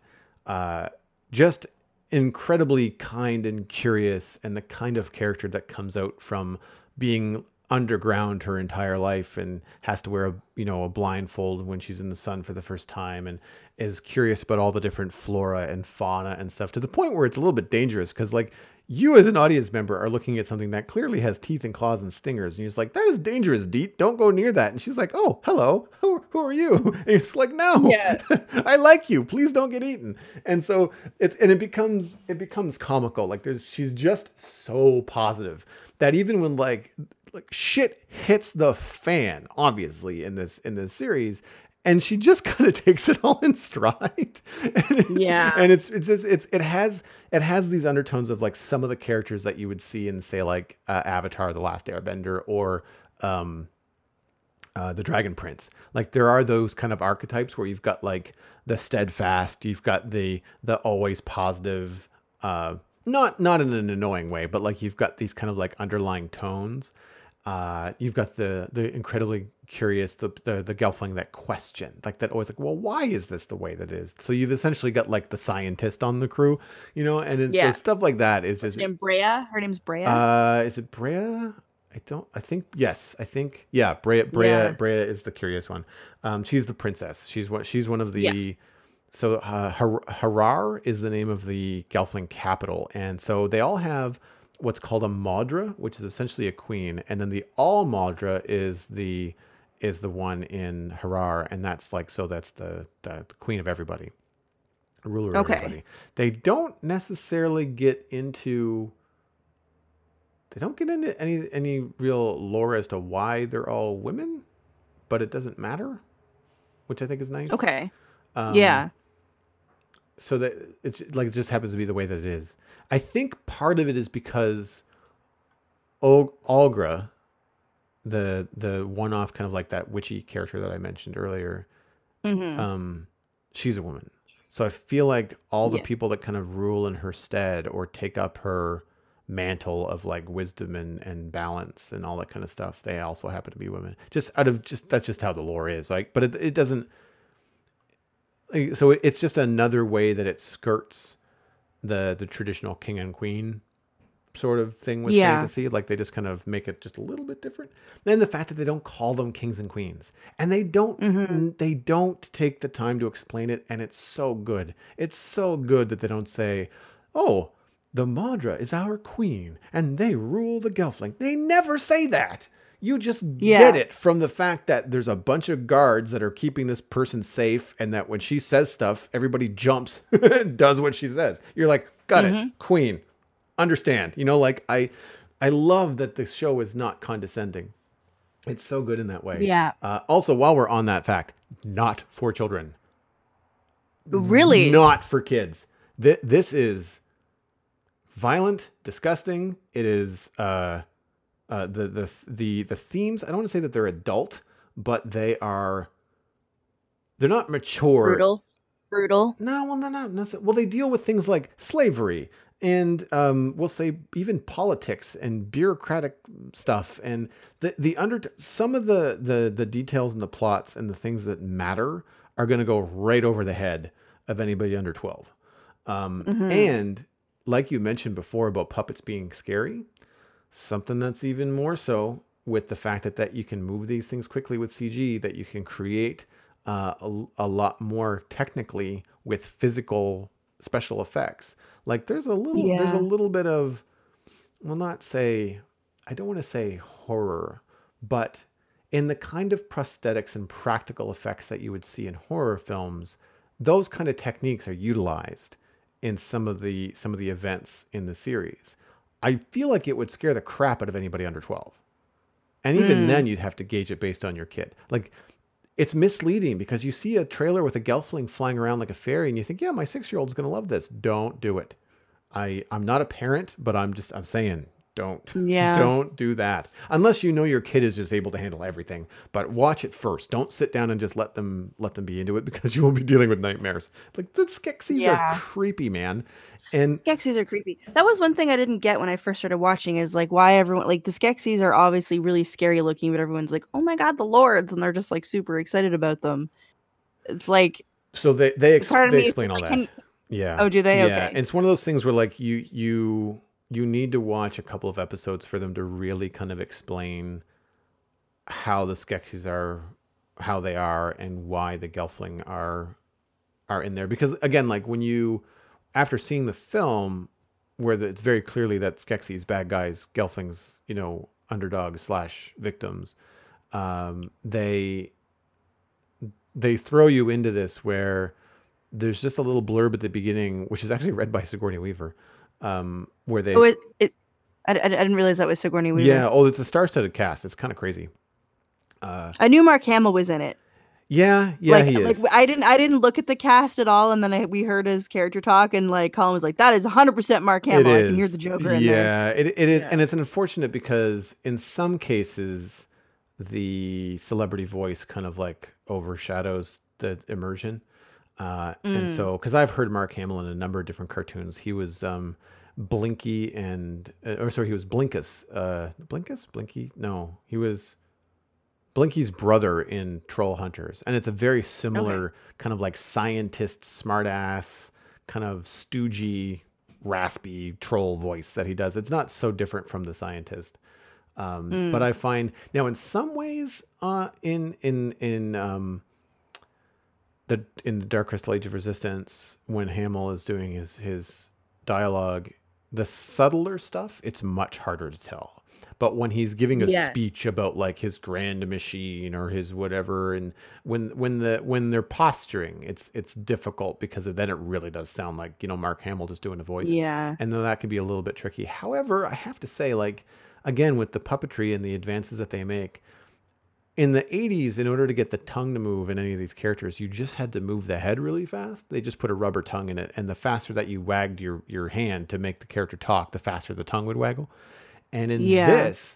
just incredibly kind and curious, and the kind of character that comes out from being underground her entire life and has to wear a blindfold when she's in the sun for the first time, and is curious about all the different flora and fauna and stuff to the point where it's a little bit dangerous because like you as an audience member are looking at something that clearly has teeth and claws and stingers, and you're just like, that is dangerous, Deet. Don't go near that. And she's like, oh, hello. Who are you? And you're just like, no, Yeah. I like you. Please don't get eaten. And so it becomes comical. Like she's just so positive that even when like shit hits the fan, obviously in this series, and she just kind of takes it all in stride, Yeah. and it's just it has these undertones of like some of the characters that you would see in say like Avatar: The Last Airbender or um, the Dragon Prince. Like there are those kind of archetypes where you've got like the steadfast, you've got the always positive, not in an annoying way, but like you've got these kind of like underlying tones. You've got the incredibly curious, the Gelfling that question, like that always like, well, why is this the way that it is? So you've essentially got like the scientist on the crew, and Yeah. it's stuff like that is What's just her name? Brea? Her name's Brea? is it Brea? I think yes. I think yeah. Yeah. Brea is the curious one. She's the princess. She's one of Yeah. the. So Harar is the name of the Gelfling capital, and so they all have what's called a Maudra, which is essentially a queen, and then the All Maudra is is the one in Harar, and that's like, so that's the queen of everybody, the ruler of Okay. everybody. They don't necessarily get into any real lore as to why they're all women, but it doesn't matter, which I think is nice. Okay. Um, Yeah. so that it's like, it just happens to be the way that it is. I think part of it is because Algra, the one-off kind of like that witchy character that I mentioned earlier, Mm-hmm. she's a woman. So I feel like all the Yeah. people that kind of rule in her stead or take up her mantle of like wisdom and balance and all that kind of stuff, they also happen to be women. Just out of just that's just how the lore is. Like, but it doesn't. So it's just another way that it skirts the traditional king and queen sort of thing with Yeah. fantasy. Like they just kind of make it just a little bit different. Then the fact that they don't call them kings and queens, and Mm-hmm. they don't take the time to explain it, and it's so good. It's so good that they don't say, "Oh, the Maudra is our queen, and they rule the Gelfling." They never say that. You just get Yeah. it from the fact that there's a bunch of guards that are keeping this person safe, and that when she says stuff, everybody jumps and does what she says. You're like, got it, Mm-hmm. queen, understand. Like I love that the show is not condescending. It's so good in that way. Yeah. Also, while we're on that fact, not for children, Really? not for kids. This is violent, disgusting. It is the themes. I don't want to say that they're adult, but they're not mature. Brutal. Brutal. No, well, no, not. Well, they deal with things like slavery and we'll say even politics and bureaucratic stuff, and the under some of the details and the plots and the things that matter are going to go right over the head of anybody under 12. Mm-hmm. And like you mentioned before about puppets being scary, something that's even more so with the fact that you can move these things quickly with CG, that you can create a lot more technically with physical special effects. Like there's a Yeah. little bit of, well, not say, I don't want to say horror, but in the kind of prosthetics and practical effects that you would see in horror films, those kind of techniques are utilized in some of the events in the series. I feel like it would scare the crap out of anybody under 12. And even Mm. then you'd have to gauge it based on your kid. Like it's misleading because you see a trailer with a gelfling flying around like a fairy and you think, yeah, my 6-year-old's going to love this. Don't do it. I'm not a parent, but I'm saying don't. Yeah. Don't do that. Unless you know your kid is just able to handle everything. But watch it first. Don't sit down and just let them be into it because you will be dealing with nightmares. Like the Skeksis are Yeah. creepy, man. And Skeksis are creepy. That was one thing I didn't get when I first started watching is like why everyone like the Skeksis are obviously really scary looking, but everyone's like, "Oh my god, the lords," and they're just like super excited about them. It's like so they part of they me is explain just all like, that. can Yeah. oh, do they? Yeah. And Okay. it's one of those things where like you need to watch a couple of episodes for them to really kind of explain how the Skeksis are, how they are, and why the Gelfling are in there. Because again, like when you after seeing the film, where it's very clearly that Skeksis bad guys, Gelflings, underdogs slash victims, they throw you into this where there's just a little blurb at the beginning, which is actually read by Sigourney Weaver, where Oh, they I didn't realize that was Sigourney Weaver. yeah, oh, it's a star-studded cast. It's kind of crazy. Uh, I knew Mark Hamill was in it. yeah, he Like is. I didn't look at the cast at all, and then we heard his character talk, and like Colin was like, "That is 100% Mark It Hamill. I can hear is. the Joker in there." Yeah, it is. Yeah. And it's unfortunate because in some cases, the celebrity voice kind of like overshadows the immersion. And Mm. so, because I've heard Mark Hamill in a number of different cartoons, he was Blinky and, or sorry, he was Blinkus. Blinkus? Blinky? No, he was Blinky's brother in Troll Hunters. And it's a very Okay. similar kind of like scientist, smartass, kind of stoogey, raspy troll voice that he does. It's not so different from the scientist. But Mm. I find now in some ways, in the Dark Crystal Age of Resistance, when Hamill is doing his dialogue, the subtler stuff, it's much harder to tell. but when he's giving a Yeah. speech about like his grand machine or his whatever, and when they're posturing, it's difficult because then it really does sound like, you know, Mark Hamill just doing a voice, Yeah. and then that can be a little bit tricky. However, I have to say, like, again, with the puppetry and the advances that they make in the 80s, in order to get the tongue to move in any of these characters, you just had to move the head really fast. They just put a rubber tongue in it, and the faster that you wagged your hand to make the character talk, the faster the tongue would waggle. And in Yeah. this,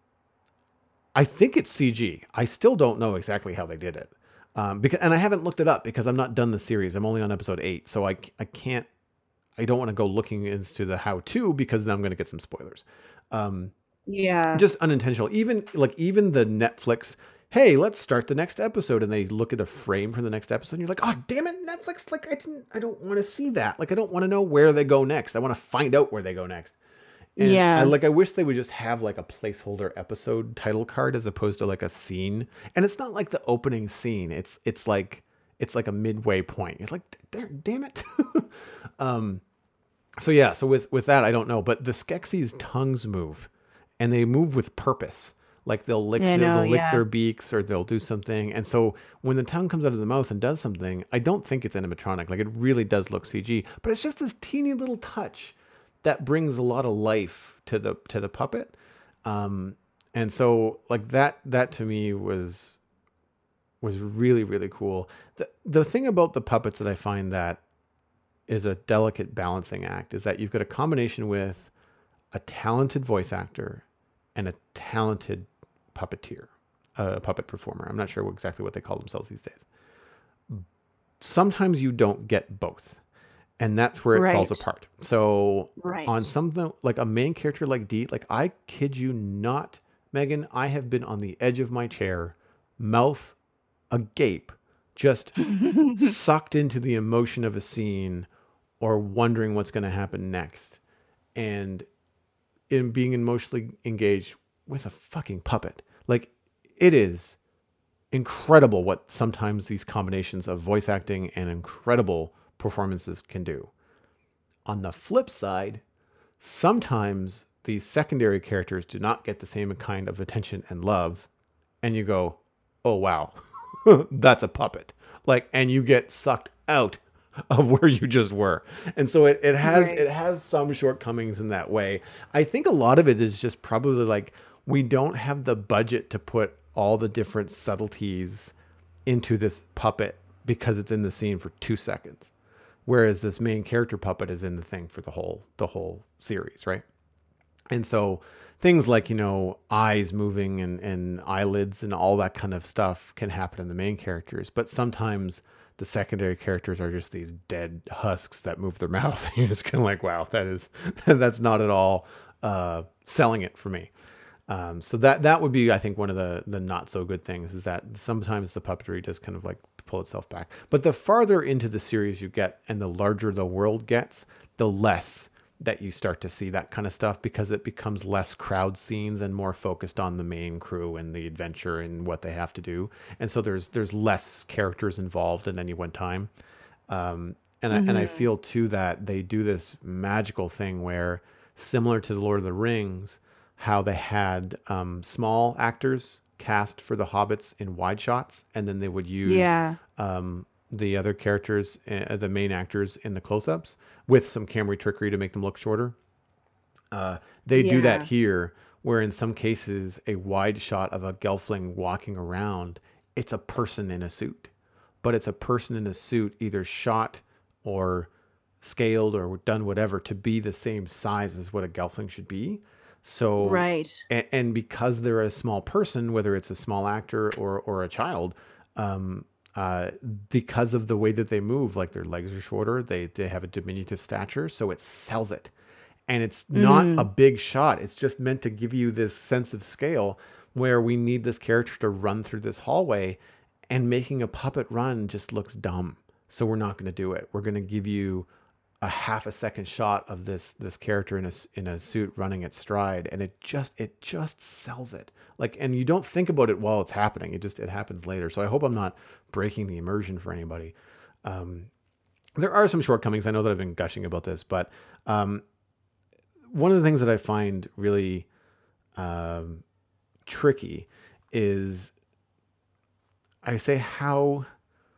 I think it's CG. I still don't know exactly how they did it, because, and I haven't looked it up because I'm not done the series. I'm only on episode 8, so I can't. I don't want to go looking into the how to because then I'm going to get some spoilers. Um, Yeah. just unintentional. Even the Netflix, hey, let's start the next episode, and they look at a frame for the next episode, and you're like, oh damn it, Netflix! Like I don't want to see that. Like I don't want to know where they go next. I want to find out where they go next. And Yeah. I wish they would just have like a placeholder episode title card as opposed to like a scene. And it's not like the opening scene. It's like a midway point. It's like, damn it. um, so yeah, so with that, I don't know, but the Skeksis' tongues move, and they move with purpose. Like I know. they'll lick Yeah. their beaks or they'll do something. And so when the tongue comes out of the mouth and does something, I don't think it's animatronic. Like it really does look CG, but it's just this teeny little touch that brings a lot of life to the puppet. Um, and so like that to me was really really cool. The thing about the puppets that I find that is a delicate balancing act is that you've got a combination with a talented voice actor and a talented puppeteer, a puppet performer. I'm not sure exactly what they call themselves these days. Sometimes you don't get both, and that's where it falls Right. apart. So on Right. something like a main character like Dee, like I kid you not, Megan, I have been on the edge of my chair, mouth agape, just sucked into the emotion of a scene or wondering what's going to happen next. And in being emotionally engaged with a fucking puppet. Like it is incredible what sometimes these combinations of voice acting and incredible performances can do. On the flip side, sometimes these secondary characters do not get the same kind of attention and love, and you go, "Oh wow, that's a puppet." Like, and you get sucked out of where you just were. And so Right. it has some shortcomings in that way. I think a lot of it is just probably like we don't have the budget to put all the different subtleties into this puppet because it's in the scene for 2 seconds. Whereas this main character puppet is in the thing for the whole series, right? And so things like, you know, eyes moving and eyelids and all that kind of stuff can happen in the main characters. But sometimes the secondary characters are just these dead husks that move their mouth. You're just kind of like, wow, that's not at all selling it for me. So that would be, I think, one of the not so good things is that sometimes the puppetry does kind of like pull itself back. But the farther into the series you get, and the larger the world gets, the less that you start to see that kind of stuff because it becomes less crowd scenes and more focused on the main crew and the adventure and what they have to do. And so there's less characters involved at any one time. And I Hmm. feel too that they do this magical thing where, similar to the Lord of the Rings, how they had small actors cast for the hobbits in wide shots, and then they would use Yeah. the other characters, the main actors, in the close-ups with some camera trickery to make them look shorter. They do that Yeah. here, where in some cases, a wide shot of a gelfling walking around, it's a person in a suit, but it's a person in a suit either shot or scaled or done whatever to be the same size as what a gelfling should be. So, Right. and because they're a small person, whether it's a small actor or a child, um, uh, because of the way that they move, like their legs are shorter, they have a diminutive stature, so it sells it. And it's not a Mm. big shot. It's just meant to give you this sense of scale where we need this character to run through this hallway, and making a puppet run just looks dumb. So we're not going to do it. We're going to give you a half a second shot of this character in a suit running at stride, and it just sells it. Like, and you don't think about it while it's happening. It happens later. So I hope I'm not breaking the immersion for anybody. Um, there are some shortcomings. I know that I've been gushing about this, but um, one of the things that I find really um, tricky is I say how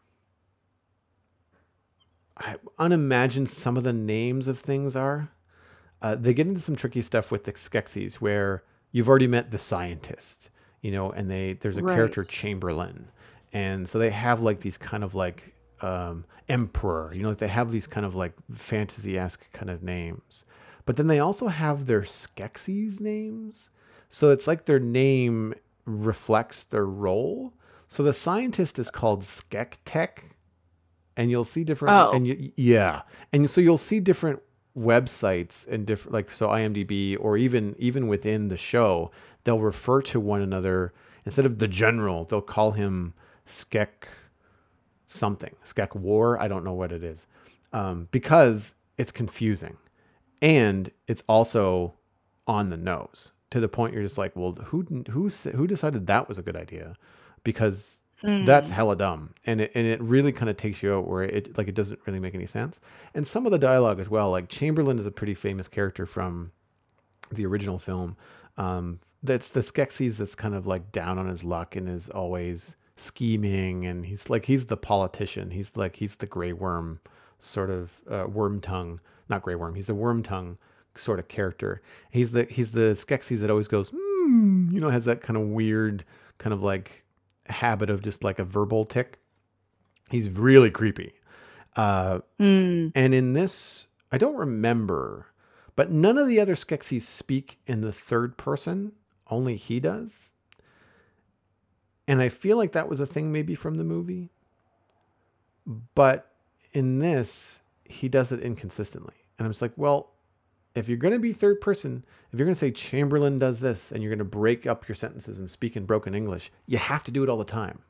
unimagined some of the names of things are. They get into some tricky stuff with the Skeksis where you've already met the scientist, and there's a character Right. Chamberlain, and so they have like these kind of like emperor, they have these kind of like fantasy-esque kind of names, but then they also have their Skeksis names, so it's like their name reflects their role. So the scientist is called Skektek, and you'll see different Oh. and yeah, and so you'll see different websites and different, like, so IMDb, or even within the show, they'll refer to one another. Instead of the general, they'll call him Skek something, Skek War. I don't know what it is, because it's confusing, and it's also on the nose to the point you're just like, well, who decided that was a good idea? Because that's Hmm. hella dumb, and it really kind of takes you out where it doesn't really make any sense. And some of the dialogue as well, like Chamberlain is a pretty famous character from the original film. That's the Skeksis that's kind of like down on his luck and is always scheming, and he's the politician. He's the Grey Worm sort of worm tongue, not Grey Worm. He's the worm tongue sort of character. He's the Skeksis that always goes, has that kind of weird kind of like habit of just like a verbal tick. He's really creepy. Uh, Hmm. and in this, I don't remember, but none of the other Skeksis speak in the third person. Only he does. And I feel like that was a thing maybe from the movie. But in this, he does it inconsistently. And I'm just like, well, if you're going to be third person, if you're going to say Chamberlain does this and you're going to break up your sentences and speak in broken English, you have to do it all the time.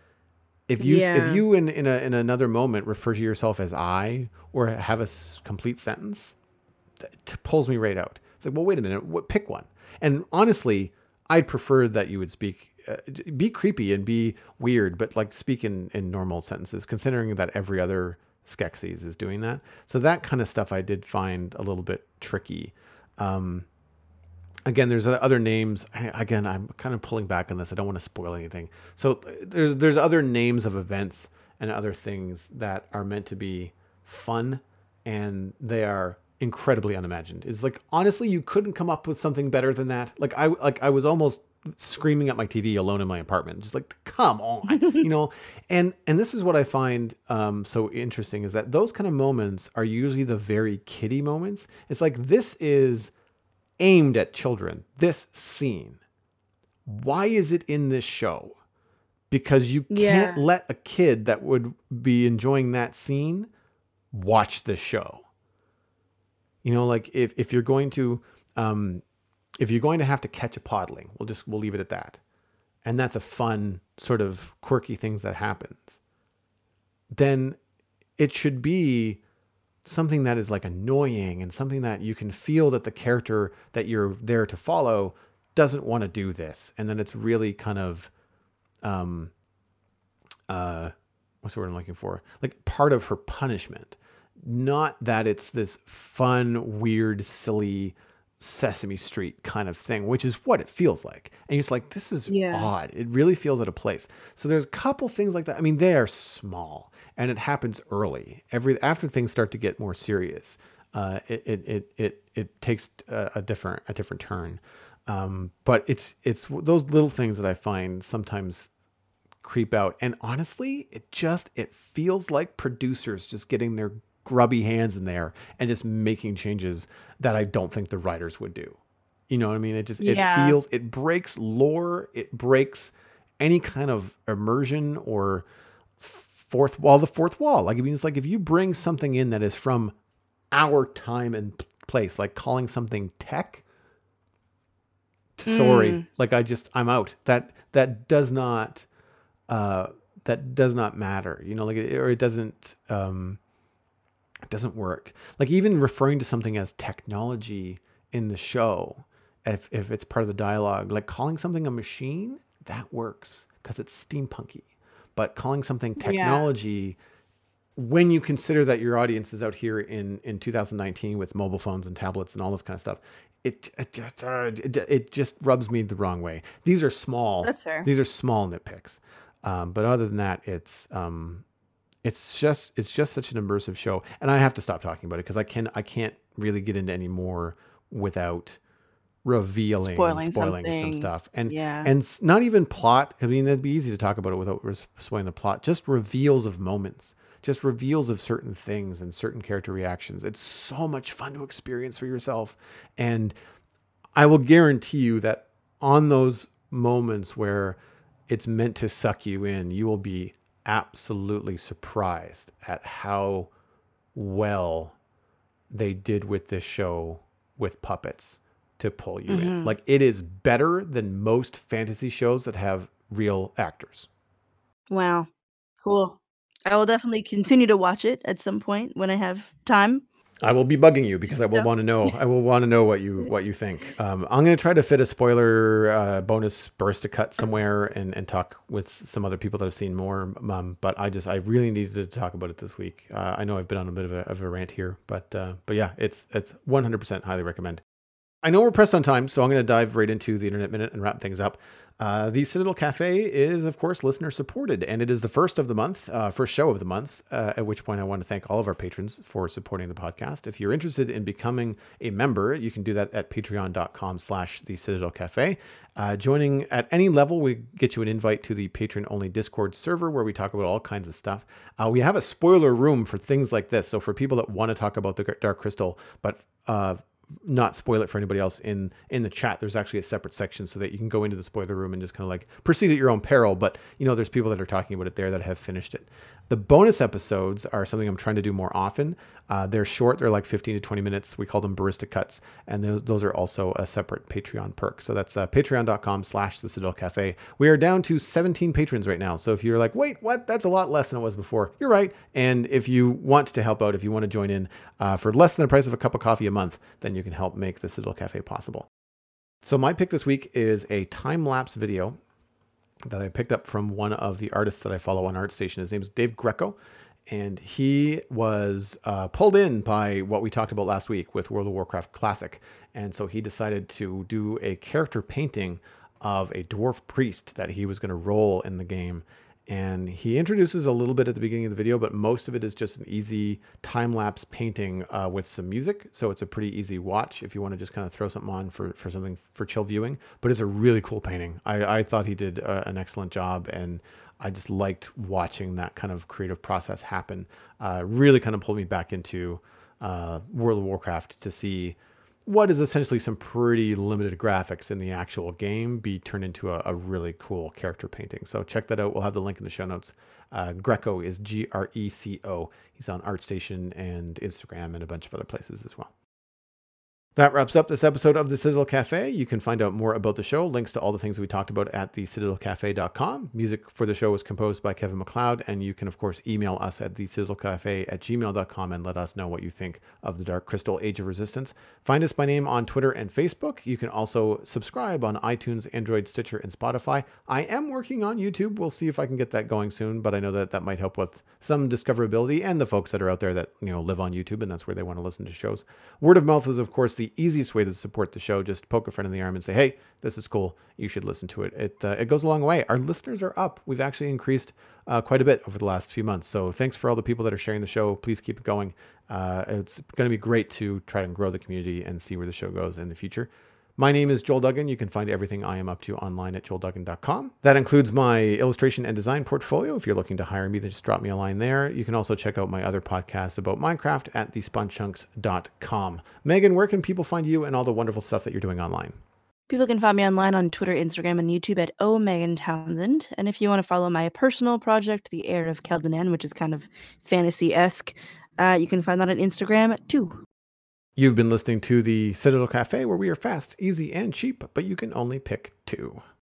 If Yeah. you in another moment refer to yourself as I, or have a complete sentence, that pulls me right out. It's like, well, wait a minute, pick one. And honestly, I'd prefer that you would be creepy and be weird, but like speak in normal sentences, considering that every other Skeksis is doing that. So that kind of stuff I did find a little bit tricky. Um, Again, there's other names. Again, I'm kind of pulling back on this. I don't want to spoil anything. So there's other names of events and other things that are meant to be fun, and they are incredibly unimagined. It's like, honestly, you couldn't come up with something better than that. Like I was almost screaming at my TV alone in my apartment, just like, come on, And this is what I find so interesting, is that those kind of moments are usually the very kiddie moments. It's like, this is aimed at children. This scene, why is it in this show? Because you can't Yeah. let a kid that would be enjoying that scene watch this show. Like, if you're going to have to catch a podling, we'll leave it at that. And that's a fun sort of quirky things that happens. Then it should be something that is like annoying, and something that you can feel that the character that you're there to follow doesn't want to do this. And then it's really kind of, um, what's the word I'm looking for? Like, part of her punishment. Not that it's this fun, weird, silly Sesame Street kind of thing, which is what it feels like. And you're just like, this is Yeah. odd. It really feels out of place. So there's a couple things like that. I mean, they are small, and it happens early. After things start to get more serious, it takes a different turn. But it's those little things that I find sometimes creep out. And honestly, it feels like producers just getting their grubby hands in there and just making changes that I don't think the writers would do. You know what I mean? Yeah. It breaks lore, it breaks any kind of immersion or the fourth wall. Like, I mean, it's like, if you bring something in that is from our time and place, like calling something tech, sorry, Mm. like, I'm out. That does not uh, that does not matter, like, or it doesn't work. Like, even referring to something as technology in the show, if it's part of the dialogue, like calling something a machine, that works because it's steampunky. But calling something Yeah. technology, when you consider that your audience is out here in 2019 with mobile phones and tablets and all this kind of stuff, it just rubs me the wrong way. These are small. That's fair. These are small nitpicks. But other than that, it's just such an immersive show, and I have to stop talking about it because I can't really get into any more without Spoiling spoiling some something. stuff, and Yeah. not even plot. I mean, it'd be easy to talk about it without spoiling the plot. Just reveals of moments, just reveals of certain things and certain character reactions. It's so much fun to experience for yourself, and I will guarantee you that on those moments where it's meant to suck you in, you will be absolutely surprised at how well they did with this show with puppets to pull you in. Hmm. Like, it is better than most fantasy shows that have real actors. Wow. Cool. I will definitely continue to watch it at some point when I have time I will be bugging you to because do I will so. want to know. I will want to know what you think. I'm going to try to fit a spoiler bonus burst to cut somewhere and talk with some other people that have seen more. But I really needed to talk about it this week. I know I've been on a bit of a rant here, but yeah, it's 100% highly recommend. I know we're pressed on time, so I'm going to dive right into the Internet Minute and wrap things up. The Citadel Cafe is, of course, listener supported, and it is the first of the month, first show of the month, at which point I want to thank all of our patrons for supporting the podcast. If you're interested in becoming a member, you can do that at patreon.com/the Citadel Cafe. Joining at any level, we get you an invite to the patron-only Discord server where we talk about all kinds of stuff. We have a spoiler room for things like this, so for people that want to talk about the Dark Crystal, but not spoil it for anybody else in the chat, there's actually a separate section so that you can go into the spoiler room and just kind of like proceed at your own peril. But there's people that are talking about it there that have finished it. The bonus episodes are something I'm trying to do more often. They're short, they're like 15 to 20 minutes. We call them barista cuts, and those are also a separate Patreon perk. So that's patreon.com/the Citadel Cafe. We are down to 17 patrons right now, so if you're like, wait, what, that's a lot less than it was before, you're right. And if you want to help out, if you want to join in for less than the price of a cup of coffee a month, then you can help make the Citadel Cafe possible. So my pick this week is a time-lapse video that I picked up from one of the artists that I follow on ArtStation. His name is Dave Greco, and he was pulled in by what we talked about last week with World of Warcraft Classic. And so he decided to do a character painting of a dwarf priest that he was going to roll in the game. And he introduces a little bit at the beginning of the video, but most of it is just an easy time-lapse painting with some music. So it's a pretty easy watch if you want to just kind of throw something on for something for chill viewing. But it's a really cool painting. I thought he did an excellent job, and I just liked watching that kind of creative process happen. Really kind of pulled me back into World of Warcraft to see what is essentially some pretty limited graphics in the actual game be turned into a really cool character painting. So check that out. We'll have the link in the show notes. Greco is Greco. He's on ArtStation and Instagram and a bunch of other places as well. That wraps up this episode of the Citadel Cafe. You can find out more about the show, links to all the things we talked about at thecitadelcafe.com. Music for the show was composed by Kevin MacLeod, and you can, of course, email us at thecitadelcafe@gmail.com and let us know what you think of the Dark Crystal Age of Resistance. Find us by name on Twitter and Facebook. You can also subscribe on iTunes, Android, Stitcher, and Spotify. I am working on YouTube. We'll see if I can get that going soon, but I know that might help with some discoverability and the folks that are out there that live on YouTube, and that's where they want to listen to shows. Word of mouth is, of course, the easiest way to support the show. Just poke a friend in the arm and say, hey, this is cool, you should listen to it. It goes a long way. Our listeners are up. We've actually increased quite a bit over the last few months, so thanks for all the people that are sharing the show. Please keep it going. It's going to be great to try and grow the community and see where the show goes in the future. My name is Joel Duggan. You can find everything I am up to online at joelduggan.com. That includes my illustration and design portfolio. If you're looking to hire me, then just drop me a line there. You can also check out my other podcasts about Minecraft at thespawnchunks.com. Megan, where can people find you and all the wonderful stuff that you're doing online? People can find me online on Twitter, Instagram, and YouTube at Megan Townsend. And if you want to follow my personal project, The Heir of Keldanan, which is kind of fantasy-esque, you can find that on Instagram too. You've been listening to the Citadel Cafe, where we are fast, easy, and cheap, but you can only pick two.